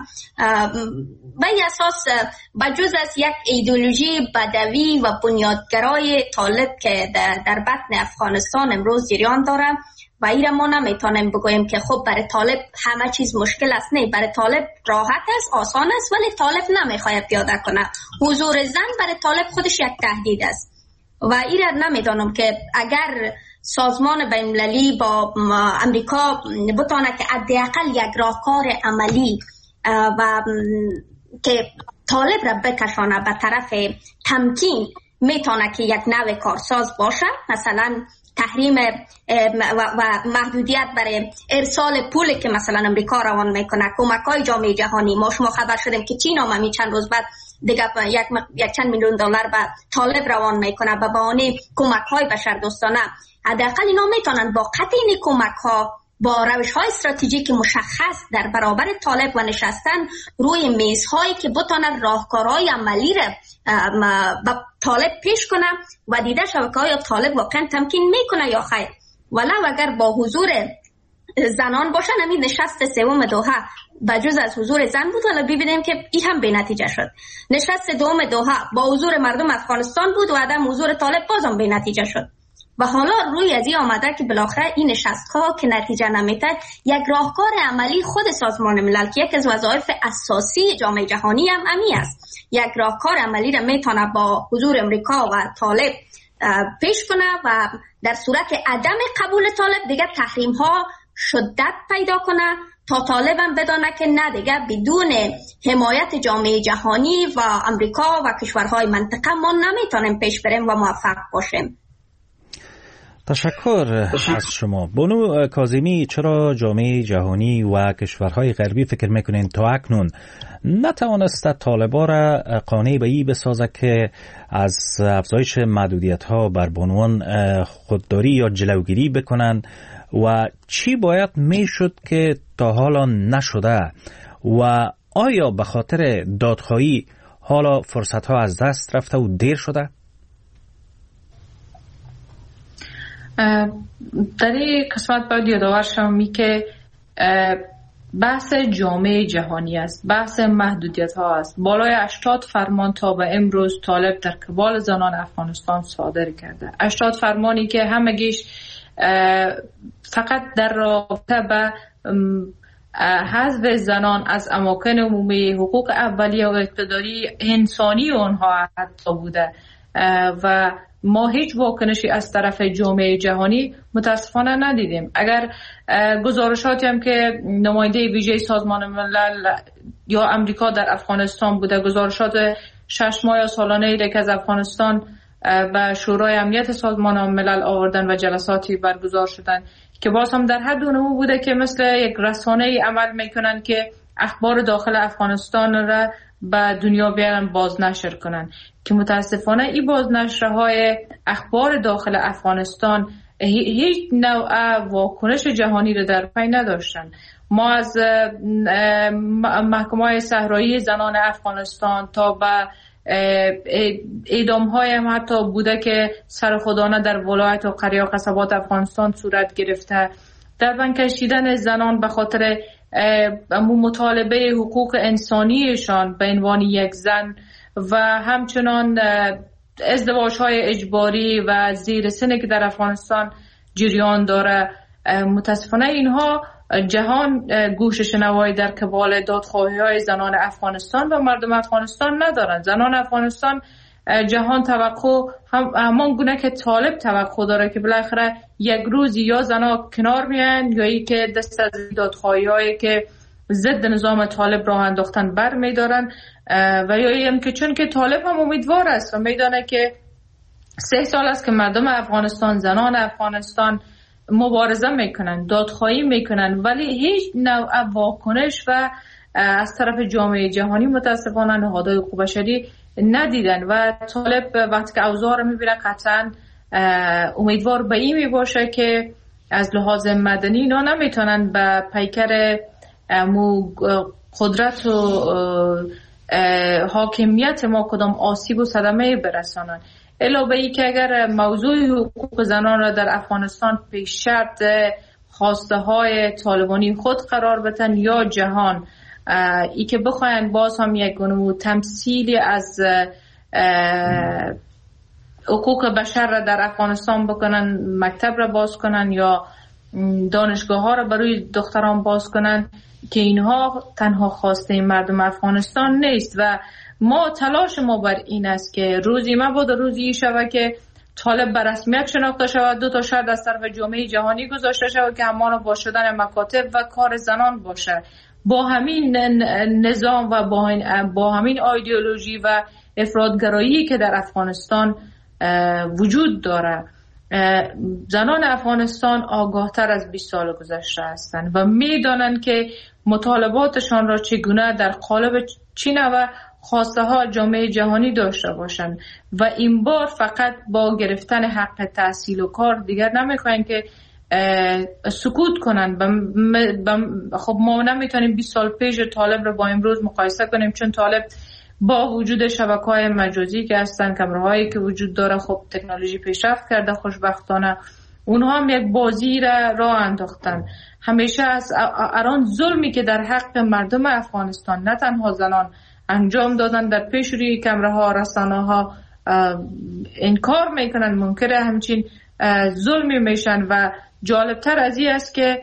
به اساس بجز از یک ایدئولوژی بدوی و بنیادگرای طالب که در بطن افغانستان امروز جریان داره و ایره ما نمیتونیم بگوییم که خب برای طالب همه چیز مشکل است. نه، برای طالب راحت است، آسان است، ولی طالب نمیخواد پیاده کنه. حضور زن برای طالب خودش یک تهدید است و ایره نمیدانم که اگر سازمان بین‌المللی با امریکا بتونه که حداقل یک راهکار عملی و که طالب را بکشانه به طرف تمکین، میتونه که یک نوع کارساز باشه، مثلا تحریم و, و محدودیت برای ارسال پولی که مثلا امریکا روان میکنه، کمک‌های جامعه جهانی. ما شما خبر شدیم که چین هم می چند روز بعد دیگه یک, یک چند میلیون دلار به طالب روان میکنه به بهانه کمک‌های بشردوستانه. حداقل اینا میتونن با قطع این کمک‌ها با روش‌های استراتژیک مشخص در برابر طالب و نشستن روی میزهایی که بتونن راهکارهای عملی را با طالب پیش کنه و دیده شبکه‌های طالب واقعا تمکین میکنه یا خیر. ولو اگر با حضور زنان باشن، همین نشست سوم دوحه بجز از حضور زن بود، حالا ببینیم که این هم به نتیجه شد. نشست دوم دوحه با حضور مردم افغانستان بود و عدم حضور طالب بازم به نتیجه شد. و حالا روی از این آمده که بالاخره این نشست‌ها که نتیجه نمیده، یک راهکار عملی خود سازمان ملل که یک از وظایف اساسی جامعه جهانی هم امی است، یک راهکار عملی را میتونه با حضور امریکا و طالب پیش کنه و در صورت عدم قبول طالب دیگه تحریم ها شدت پیدا کنه تا طالب هم بدانه که نه دیگه بدون حمایت جامعه جهانی و امریکا و کشورهای منطقه ما نمیتونیم پیش بریم و موفق باشیم. تشکر از شما. بانو کاظمی، چرا جامعه جهانی و کشورهای غربی فکر میکنین تا اکنون نتوانسته طالبا را قانع به این بسازه که از افزایش محدودیت ها بر بانوان خودداری یا جلوگیری بکنن و چی باید میشد که تا حالا نشده و آیا به خاطر دادخواهی حالا فرصت ها از دست رفته و دیر شده؟ در این قسمت باید یادآور شوم که بحث جامعه جهانی است، بحث محدودیت ها است. بالای هشتاد فرمان تا به امروز طالب در قبال زنان افغانستان صادر کرده. هشتاد فرمانی که همگیش فقط در رابطه به حذف زنان از اماکن عمومی، حقوق اولیه و اقتداری انسانی اونها حتی بوده و ما هیچ واکنشی از طرف جامعه جهانی متاسفانه ندیدیم. اگر گزارشاتی هم که نماینده ویژه سازمان ملل یا امریکا در افغانستان بوده، گزارشات شش ماه یا سالانه ای که از افغانستان به شورای امنیت سازمان ملل آوردن و جلساتی برگزار شدن که باز هم در حد اونمو بوده که مثل یک رسانه ای عمل میکنن که اخبار داخل افغانستان را به دنیا بیارن بازنشر کنن که متاسفانه این بازنشرهای اخبار داخل افغانستان هیچ نوع واکنش جهانی رو در پی نداشتن. ما از محکمه‌های صحرایی زنان افغانستان تا به اعدام های هم حتی بوده که سرخودانه در ولایت و قریه و قصبات افغانستان صورت گرفته، در بند کشیدن زنان به خاطر مطالبه حقوق انسانیشان به عنوان یک زن و همچنان ازدواج های اجباری و زیر سنی که در افغانستان جریان داره. متاسفانه اینها جهان گوش شنوایی در قبال دادخواهی های زنان افغانستان و مردم افغانستان ندارند. زنان افغانستان جهان توقع هم همان گونه که طالب توقع داره که بالاخره یک روز یا زنها کنار میان یا ای که دست از دادخواهی هایی که ضد نظام طالب راه انداختن بر میدارن و یا این که چون که طالب هم امیدوار است و میدانه که سه سال است که مردم افغانستان، زنان افغانستان مبارزه میکنن، دادخواهی میکنن، ولی هیچ نوع واکنش و از طرف جامعه جهانی متاسفانه نهادهای حقوق بشری ندیدن و طالب وقتی که اوضاع رو میبینه قطعا امیدوار به این میباشه که از لحاظ مدنی اینا نمیتونن به پیکر قدرت و حاکمیت ما کدام آسیب و صدمه برسانن. علاوه ای که اگر موضوع حقوق زنان را در افغانستان پیش شرط خواسته های طالبانی خود قرار بدن یا جهان ای که بخواین باز هم یک گونه تمثیلی از حقوق بشر را در افغانستان بکنن، مکتب را باز کنن یا دانشگاه ها را برای دختران باز کنن، که اینها تنها خواسته مردم افغانستان نیست و ما تلاش ما بر این است که روزی ما بود روزی شود که طالب به رسمیت شناخته شود، دو تا شرط از طرف جامعه جهانی گذاشته شود که همان با شدن مکاتب و کار زنان باشه. با همین نظام و با, با همین ایدئولوژی و افراطگرایی که در افغانستان وجود داره، زنان افغانستان آگاه تر از بیست سال گذشته هستند و میدانند که مطالباتشان را چگونه در قالب چین و خواسته ها جامعه جهانی داشته باشند و این بار فقط با گرفتن حق تحصیل و کار دیگر نمیخواین که سکوت کنن. خب ما نمیتونیم بیست سال پیش طالب رو با امروز مقایسه کنیم، چون طالب با وجود شبکه‌های مجازی که هستن، کامراهایی که وجود داره، خب تکنولوژی پیشرفت کرده خوشبختانه، اونها هم یک بازی را راه انداختن. همیشه از اران ظلمی که در حق مردم افغانستان نه تنها زنان انجام دادن در پیش روی کامراها، رسانه‌ها انکار میکنن، منکر همچین ظلمی میشن و جالبتر از این است که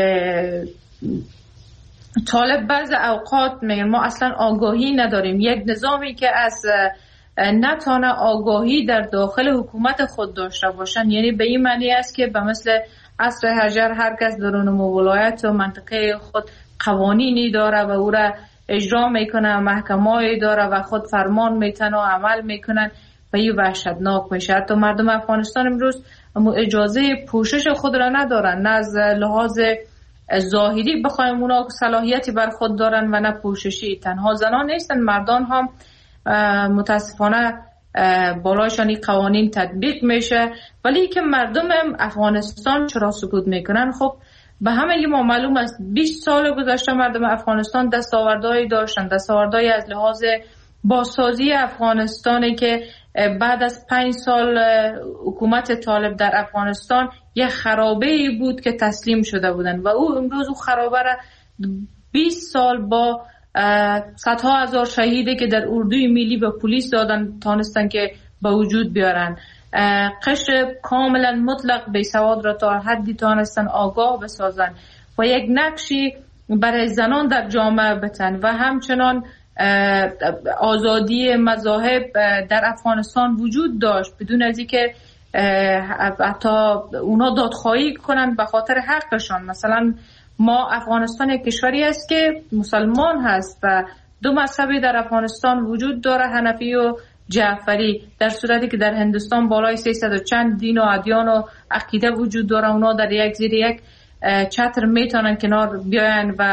طالب بعض اوقات میگن ما اصلا آگاهی نداریم. یک نظامی که از نتانه آگاهی در داخل حکومت خود داشته باشن، یعنی به این معنی است که به مثل عصر حجر هر کس درون ولایت و منطقه خود قوانینی داره و او را اجرا میکنه، محکمه‌ای داره و خود فرمان میتن و عمل میکنن و این وحشتناک میشه. حتی مردم افغانستان امروز اجازه پوشش خود را ندارن، نه از لحاظ ظاهری بخوایم اونا صلاحیتی بر خود دارن و نه پوششی. تنها زنان نیستن، مردان هم متاسفانه بالایشان قوانین تطبیق میشه، ولی که مردم افغانستان چرا سکوت میکنن؟ خب به همه ما معلوم است بیست سال گذشته مردم افغانستان دستاوردهایی داشتن، دستاوردهایی از لحاظ بازسازی افغانستانی که بعد از پنج سال حکومت طالب در افغانستان یک خرابه‌ای بود که تسلیم شده بودن و او امروز او خرابه را بیست سال با صدها هزار شهیدی که در اردوی ملی به پلیس دادن تانستن که به وجود بیارن. قشر کاملا مطلق بیسواد را تا حدی تانستن آگاه بسازن و یک نقشی برای زنان در جامعه بتن و همچنان آزادی مذاهب در افغانستان وجود داشت بدون از اینکه حتی اونا دادخواهی کنن به خاطر حقشان. مثلا ما افغانستان یک کشوری است که مسلمان هست و دو مذهبی در افغانستان وجود داره، حنفی و جعفری، در صورتی که در هندوستان بالای سیصد و چند دین و ادیان و عقیده وجود داره. اونا در یک زیر یک چتر میتونن کنار بیاین و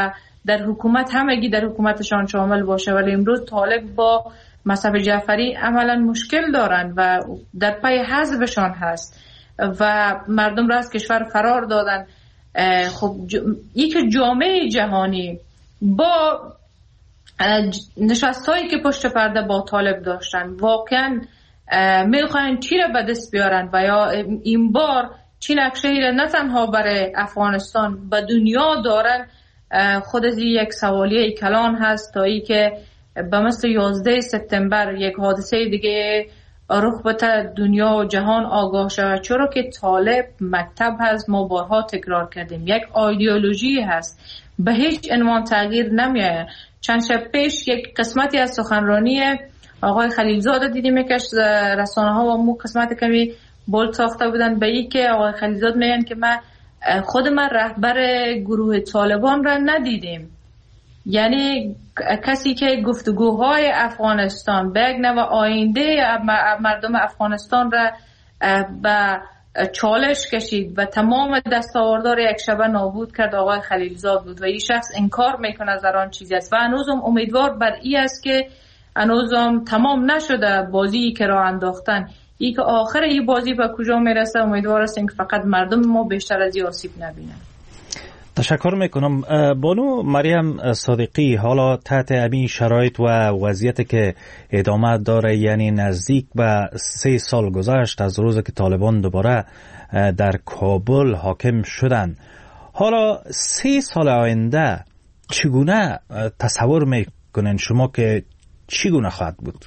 در حکومت همگی در حکومتشان شامل باشه، ولی امروز طالب با مصعب جعفری عملا مشکل دارن و در پای حزبشان هست و مردم را از کشور فرار دادن. خب یک جامعه جهانی با نشستایی که پشت پرده با طالب داشتن واقعا میخواین چی را به دست بیارن و یا این بار چی نقشه‌ای را نه تنها برای افغانستان به دنیا دارن، خود از یک سوالیه کلان هست تا ای که به مثل یازده سپتامبر یک حادثه دیگه رخ بده، دنیا و جهان آگاه شود. چرا که طالب مکتب هست، ما بارها تکرار کردیم، یک ایدئولوژی هست، به هیچ عنوان تغییر نمیآید. چند شب پیش یک قسمتی از سخنرانی آقای خلیلزاد دیدیم که رسانه ها و مو قسمت کمی بولد ساخته بودن به این که آقای خلیلزاد میگن که من خود من رهبر گروه طالبان را ندیدیم. یعنی کسی که گفتگوهای افغانستان به یک نوع آینده مردم افغانستان را به چالش کشید و تمام دستاوردار یک شبه نابود کرد آقای خلیلزاد بود و این شخص انکار میکنه از آن چیزی است و هنوزم امیدوار بر این است که هنوزم تمام نشده بازی که را انداختن، ای که آخر این بازی به کجا میرسه. امیدوار هستیم که فقط مردم ما بیشتر از این آسیب نبینن. تشکر میکنم. بانو مریم صادقی، حالا تحت همین شرایط و وضعیتی که ادامه داره، یعنی نزدیک به سه سال گذشت از روزی که طالبان دوباره در کابل حاکم شدن، حالا سه سال آینده چگونه تصور میکنین شما که چگونه خواهد بود؟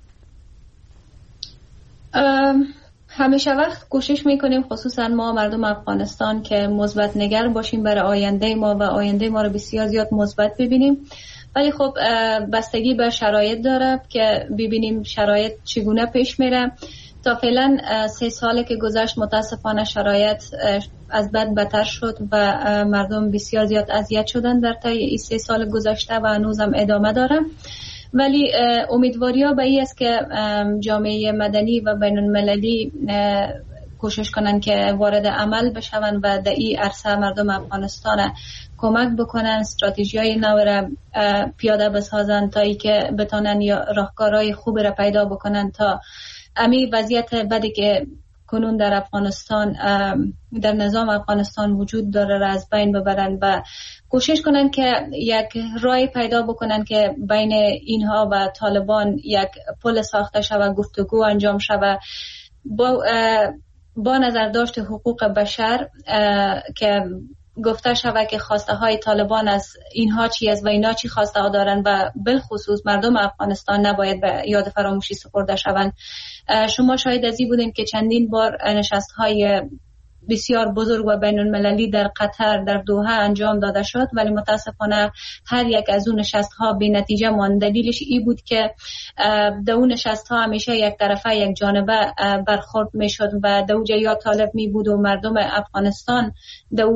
همیشه وقت کوشش میکنیم خصوصا ما مردم افغانستان که مثبت نگر باشیم برای آینده ما و آینده ما رو بسیار زیاد مثبت ببینیم، ولی خب بستگی به شرایط داره که ببینیم شرایط چگونه پیش میره. تا فعلا سه ساله که گذشت متاسفانه شرایط از بد بدتر شد و مردم بسیار زیاد اذیت شدن در طی این سه سال گذشته و هنوزم ادامه داره. ولی امیدواری ها به این است که جامعه مدنی و بین المللی کوشش کنن که وارد عمل بشون و در این عرصه مردم افغانستان کمک بکنن، استراتژی های نو را پیاده بسازن تا ای که بتانن یا راهکارهای خوب را پیدا بکنن تا امی وضعیت بدی که کنون در افغانستان در نظام افغانستان وجود داره را از بین ببرن و کوشش کنن که یک رای پیدا بکنن که بین اینها و طالبان یک پل ساخته شود، گفتگو انجام شود با با نظر داشت حقوق بشر که گفته شود که خواسته های طالبان از اینها چی است و اینها چی خواسته ها دارن و بالخصوص مردم افغانستان نباید به یاد فراموشی سپرده شوند. شما شاهد از این بودین که چندین بار نشست های بسیار بزرگ و بین المللی در قطر در دوحه انجام داده شد، ولی متاسفانه هر یک از اون نشست ها بی نتیجه ماند. دلیلش این بود که در اون نشست ها همیشه یک طرفه یک جانبه برخورد می شد و در اونجا یا طالب می بود و مردم افغانستان در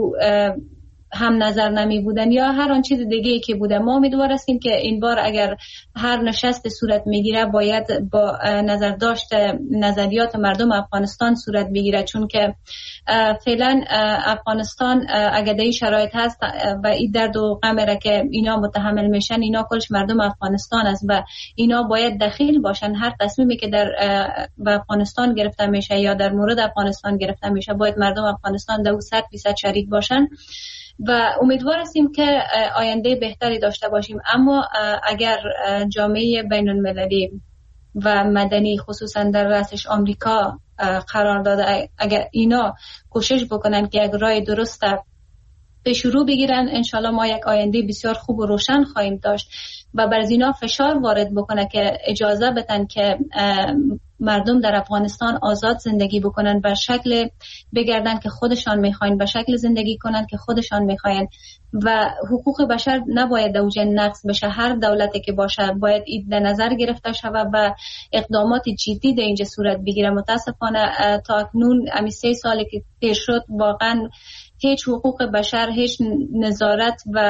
هم نظر نمی بودن یا هر آن چیز دیگه ای که بوده. ما امیدوار هستیم که این بار اگر هر نشست صورت میگیره باید با نظر داشت نظریات مردم افغانستان صورت بگیره، چون که فعلا افغانستان اگر در این شرایط هست و این درد و غم را که اینا متحمل میشن، اینا کلش مردم افغانستان است و اینا باید دخیل باشن. هر تصمیمی که در افغانستان گرفته میشه یا در مورد افغانستان گرفته میشه باید مردم افغانستان در صد فیصد شریک باشن و امیدوار هستیم که آینده بهتری داشته باشیم. اما اگر جامعه بین المللی و مدنی خصوصا در رأسش آمریکا قرار داده، اگر اینا کوشش بکنن که یک راه درست به شروع بگیرن، انشالله ما یک آینده بسیار خوب و روشن خواهیم داشت و بر اینا فشار وارد بکنه که اجازه بدن که مردم در افغانستان آزاد زندگی بکنن، بر شکل بگردن که خودشان میخواین، به شکل زندگی کنن که خودشان میخواین و حقوق بشر نباید دوجه نقص بشه. هر دولتی که باشه باید این در نظر گرفته شود و اقدامات جدی در اینجا صورت بگیره. متاسفانه تا اکنون امی سه سالی که پیش شد واقعا هیچ حقوق بشر، هیچ نظارت و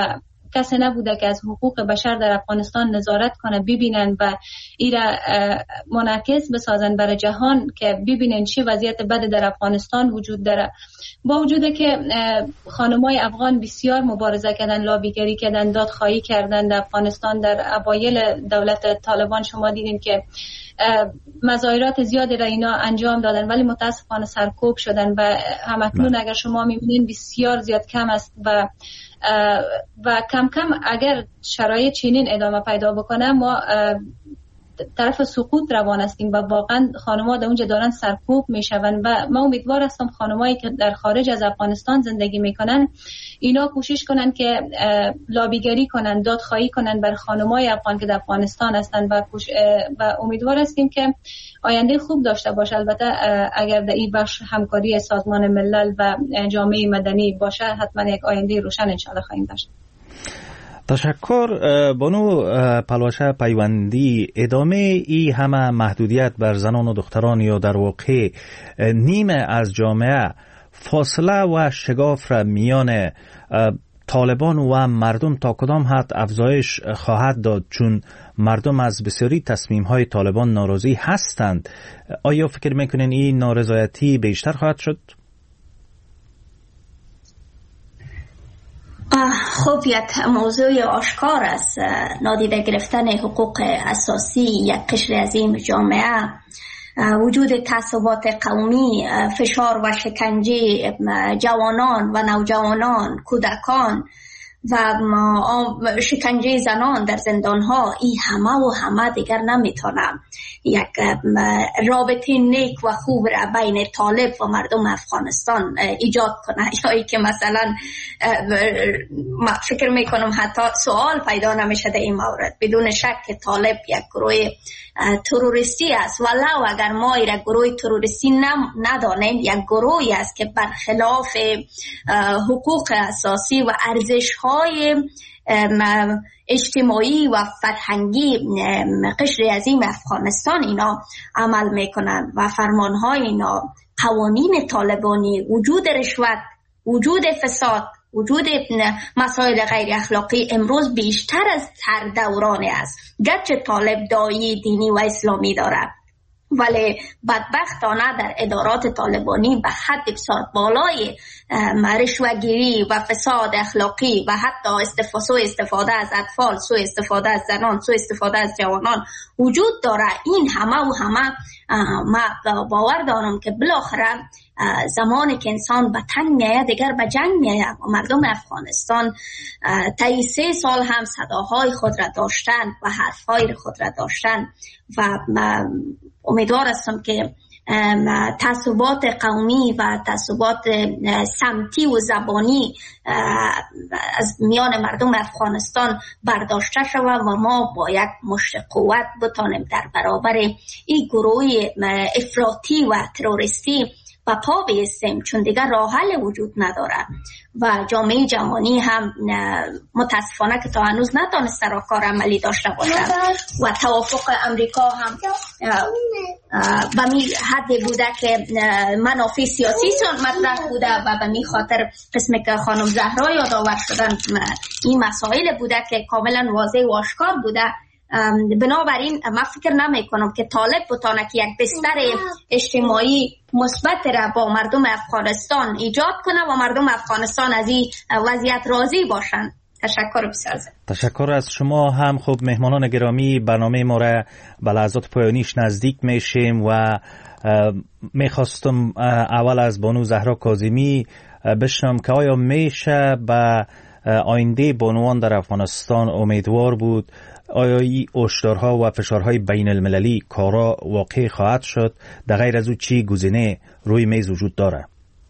کسی نبوده که از حقوق بشر در افغانستان نظارت کنه، ببینن و ایرا منعکس بسازن برای جهان که ببینن چی وضعیت بد در افغانستان وجود داره. با وجود که خانمای افغان بسیار مبارزه کردن، لابیگری کردن، دادخواهی کردن در افغانستان. در اوایل دولت طالبان شما دیدین که مظاهرات زیادی را اینا انجام دادن ولی متاسفانه سرکوب شدن و همکنون اگر شما میبینین بسیار زیاد کم است و و کم کم اگر شرایط چنین ادامه پیدا بکنه ما طرف سقوط روان هستیم و واقعا خانم‌ها در اونجا دارن سرکوب میشون و ما امیدوار هستم خانمایی که در خارج از افغانستان زندگی میکنن اینا کوشش کنن که لابیگری کنن، دادخواهی کنن بر خانمای افغان که در افغانستان هستن و و امیدوار هستیم که آینده خوب داشته باشه. البته اگر در این بخش همکاری سازمان ملل و جامعه مدنی باشه حتما یک آینده روشن ان شاءالله خواهیم داشت. تشکر بانو پلوشه پیوندی. ادامه ای همه محدودیت بر زنان و دختران یا در واقع نیمه از جامعه فاصله و شگاف را میان طالبان و مردم تا کدام حد افزایش خواهد داد؟ چون مردم از بسیاری تصمیم های طالبان ناراضی هستند. آیا فکر میکنین این نارضایتی بیشتر خواهد شد؟ خب یک موضوع آشکار است. نادیده گرفتن حقوق اساسی یک قشر عظیم جامعه، وجود تعصبات قومی، فشار و شکنجه جوانان و نوجوانان، کودکان و شکنجه زنان در زندانها، این همه و همه دیگر نمیتونم یک رابطه نیک و خوب را بین طالب و مردم افغانستان ایجاد کنه. یا ای که مثلا فکر میکنم حتی سوال پیدا نمیشه در این مورد. بدون شک طالب یک گروه تروریستی است، ولو اگر ما ایره گروه تروریستی ندانیم، یک گروهی است که برخلاف حقوق اساسی و ارزش‌های اجتماعی و فرهنگی قشر عظیم افغانستان اینا عمل میکنن و فرمانهای اینا، قوانین طالبانی، وجود رشوت، وجود فساد، وجود مسائل غیر اخلاقی امروز بیشتر از هر دورانه است. گرچه طالب دایی دینی و اسلامی دارد ولی بدبختانه در ادارات طالبانی به حد بسیار بالای رشوه‌گیری و فساد اخلاقی و حتی استفاده سوء استفاده از اطفال، سوء استفاده از زنان، سوء استفاده از جوانان وجود داره. این همه و همه ما باور دارم که بالاخره زمانی که انسان به تنگ میآید دیگر به جنگ میآید و مردم افغانستان طی سه سال هم صداهای خود را داشتن و حرفهای خود را داشتن و امیدوار هستم که تعصبات قومی و تعصبات سمتی و زبانی از میان مردم افغانستان برداشته شود و ما با یک مشت قوت بتانیم در برابر این گروه افراطی و تروریستی و پا بیستیم، چون دیگر راه حل وجود نداره و جامعه جهانی هم متاسفانه که تا هنوز نتونسته راهکار عملی داشته باشه و توافق امریکا هم به می حد بوده که منافع سیاسی سان مطرح بوده و به می خاطر قسمی که خانم زهرا یادآور شدن این مسائل بوده که کاملا واضح و آشکار بوده. بنابراین من فکر نمی کنم که طالب بتانه که یک بستر اجتماعی مثبت را با مردم افغانستان ایجاد کنه و مردم افغانستان از این وضعیت راضی باشند. تشکر بسیار. تشکر از شما هم. خب مهمانان گرامی، برنامه ما را به لحظات پایانیش نزدیک میشیم و میخواستم اول از بانو زهرا کاظمی بشنوم که آیا میشه به آینده بانوان در افغانستان امیدوار بود؟ آیا این هشدارها و فشارهای بین المللی کارا واقع خواهد شد؟ در غیر از او چی گزینه روی میز وجود داره؟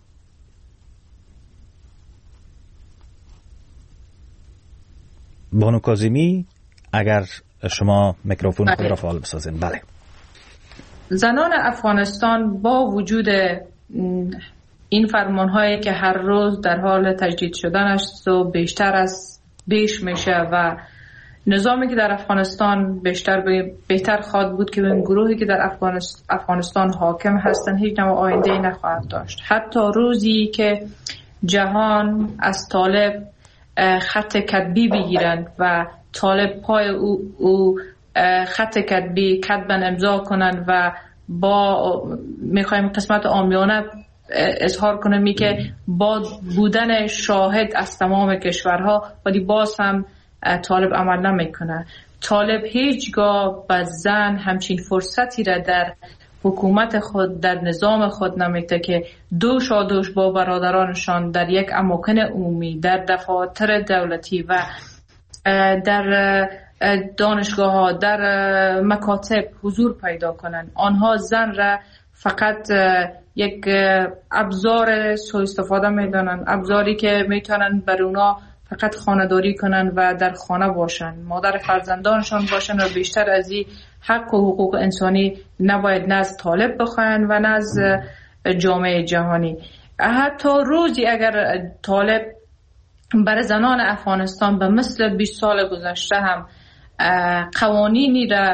بانو کاظمی اگر شما میکروفون خود را فعال بسازین. بله. زنان افغانستان با وجود این فرمانهایی که هر روز در حال تجدید شدن است و بیشتر از بیش میشه و نظامی که در افغانستان بیشتر بهتر خواهد بود که این گروهی که در افغانستان حاکم هستن هیچ نوع آینده‌ای نخواهد داشت. حتی روزی که جهان از طالب خط کتبی بگیرن و طالب پای او, او خط کتبی کتبن امضا کنن و با میخوایم قسمت عامیانه اظهار کنم می که با بودن شاهد از تمام کشورها ولی باز هم طالب عمل نمیکنه. طالب هیچگاه به زن همچین فرصتی را در حکومت خود در نظام خود نمیده که دوش و دوش با برادرانشان در یک اماکن عمومی در دفاتر دولتی و در دانشگاه ها در مکاتب حضور پیدا کنند. آنها زن را فقط یک ابزار سوء استفاده میدانند، ابزاری که میتونن بر اونا فقط خانه‌داری کنن و در خانه باشن، مادر فرزندانشان باشن و بیشتر از این حق و حقوق انسانی نباید نزد طالب بخواین و نزد جامعه جهانی. حتی روزی اگر طالب برای زنان افغانستان به مثل بیست سال گذشته هم قوانینی را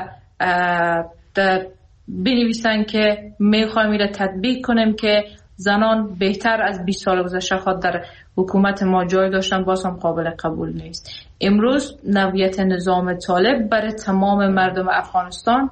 بنویسن که میخوایم این را تطبیق کنیم که زنان بهتر از بیست سال گذشته خود در حکومت ما جای داشتن، باز هم قابل قبول نیست. امروز نوعیت نظام طالب برای تمام مردم افغانستان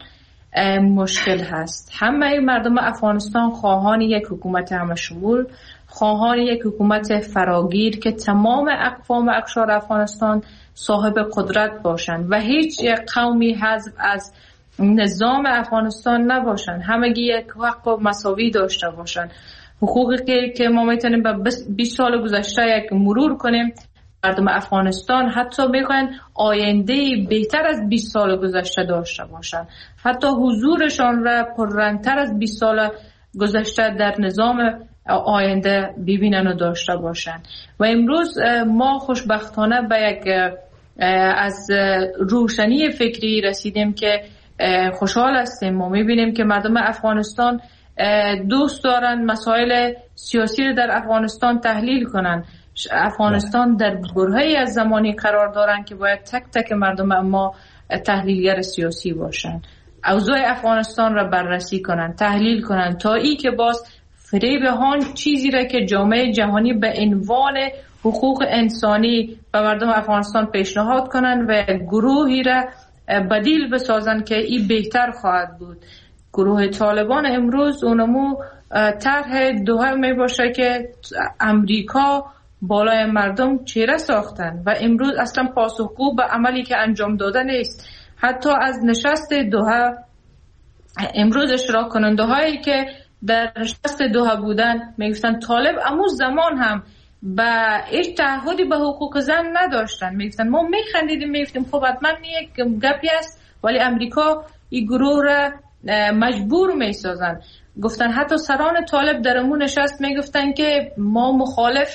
مشکل هست. همه مردم افغانستان خواهان یک حکومت همه شمول، خواهان یک حکومت فراگیر که تمام اقوام و اقشار افغانستان صاحب قدرت باشند و هیچ قومی حذف از نظام افغانستان نباشن، همگی یک حق و مساوی داشته باشن. حقوقی که ما میتونیم به بیست سال گذشته یک مرور کنیم، مردم افغانستان حتی میخواین آینده بهتر از بیست سال گذشته داشته باشن، حتی حضورشان را پررنگتر از بیست سال گذشته در نظام آینده ببینن و داشته باشن. و امروز ما خوشبختانه به یک از روشنی فکری رسیدیم که خوشحال هستیم. ما میبینیم که مردم افغانستان دوست دارن مسائل سیاسی رو در افغانستان تحلیل کنن. افغانستان در برهه‌ای از زمانی قرار دارن که باید تک تک مردم ما تحلیلگر سیاسی باشن، اوضاع افغانستان را بررسی کنن، تحلیل کنن، تا ای که باز فریب هان چیزی را که جامعه جهانی به عنوان حقوق انسانی به مردم افغانستان پیشنهاد کنن و گروهی را بدیل بسازن که این بهتر خواهد بود. گروه طالبان امروز اونمو طرح دوها می باشه که امریکا بالای مردم چهره ساختن و امروز اصلا پاسخگو به عملی که انجام داده نیست. حتی از نشست دوها امروز اشتراک کننده هایی که در نشست دوها بودن میگفتن طالب امو زمان هم با هیچ تعهدی به حقوق زن نداشتن. میگفتن ما میخندیدیم، میگفتیم خب حتما یک گپی است، ولی امریکا این گروه را مجبور میسازن. گفتن حتی سران طالب در امون نشست میگفتن که ما مخالف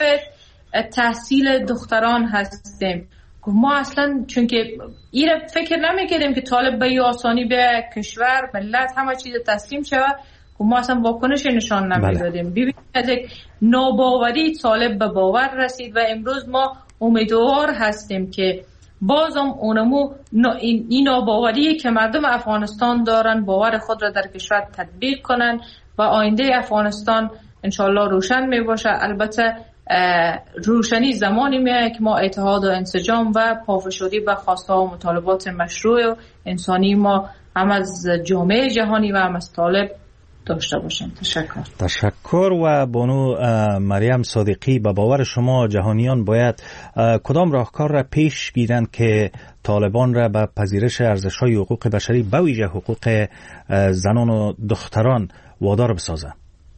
تحصیل دختران هستیم. ما اصلا چون که این فکر نمیکردیم که طالب به آسانی به کشور ملت همه چیز تسلیم شود، ما اصلا واکنش نشان نمیدادیم. ببینید از یک ناباوری طالب به باور رسید و امروز ما امیدوار هستیم که بازم اونمو این ناباوری که مردم افغانستان دارن باور خود را در کشور تطبیق کنن و آینده افغانستان انشالله روشن می باشه. البته روشنی زمانی میاد که ما اتحاد و انسجام و پافشاری به خواسته و مطالبات مشروع و انسانی ما هم از جامعه جهانی و هم از طالب داشته باشیم. تشکر. تشکر. و بانو مریم صادقی، به باور شما جهانیان باید کدام راهکار را پیش گیرند که طالبان را به پذیرش ارزش‌های حقوق بشری به ویژه حقوق زنان و دختران وادار بسازند؟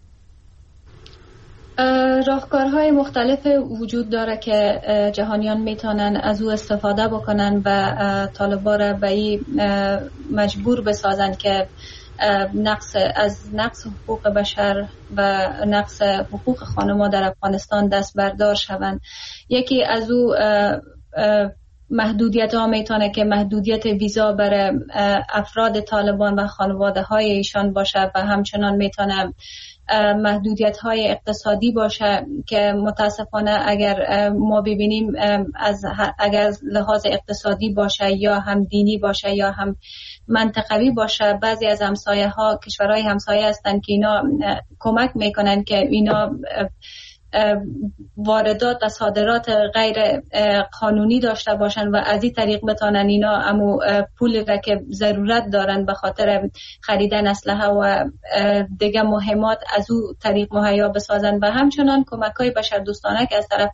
راهکارهای مختلف وجود داره که جهانیان میتونن از او استفاده بکنن و طالبان را به این مجبور بسازن که نقص از نقص حقوق بشر و نقص حقوق خانم‌ها در افغانستان دست بردار شوند. یکی از او محدودیت ها میتونه که محدودیت ویزا برای افراد طالبان و خانواده های ایشان باشه و همچنان میتونه محدودیت های اقتصادی باشه که متاسفانه اگر ما ببینیم از اگر لحاظ اقتصادی باشه یا هم دینی باشه یا هم منطقوی باشه، بعضی از همسایه ها کشورهای همسایه هستن که اینا کمک میکنن که اینا واردات و صادرات غیر قانونی داشته باشن و از این طریق بتانن اینا امو پولی را که ضرورت دارن به خاطر خریدن اسلحه و دیگه مهمات از او طریق مهیا بسازن و همچنان کمک‌های بشردوستانه که از طرف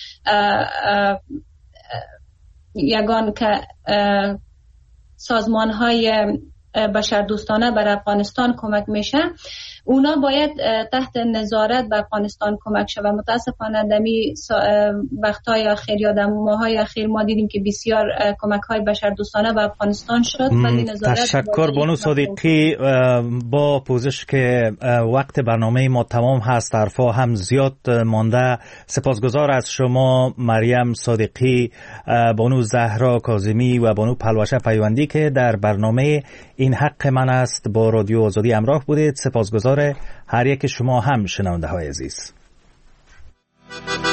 یگان که سازمان‌های بشردوستانه بر افغانستان کمک میشه، اونا باید تحت نظارت به افغانستان کمک شود. متاسفانه دمی وقتهای اخیر یا در ماهای اخیر ما دیدیم که بسیار کمک‌های بشردوستانه به افغانستان شد. تشکر بانو صادقی. با پوزش که وقت برنامه ما تمام هست، حرفا هم زیاد مانده، سپاسگزار از شما مریم صادقی، بانو زهرا کاظمی و بانو پلوشه پیوندی که در برنامه این حق من است با رادیو آزادی همراه بودید. سپاسگزار هر یک شما هم شنونده های عزیز.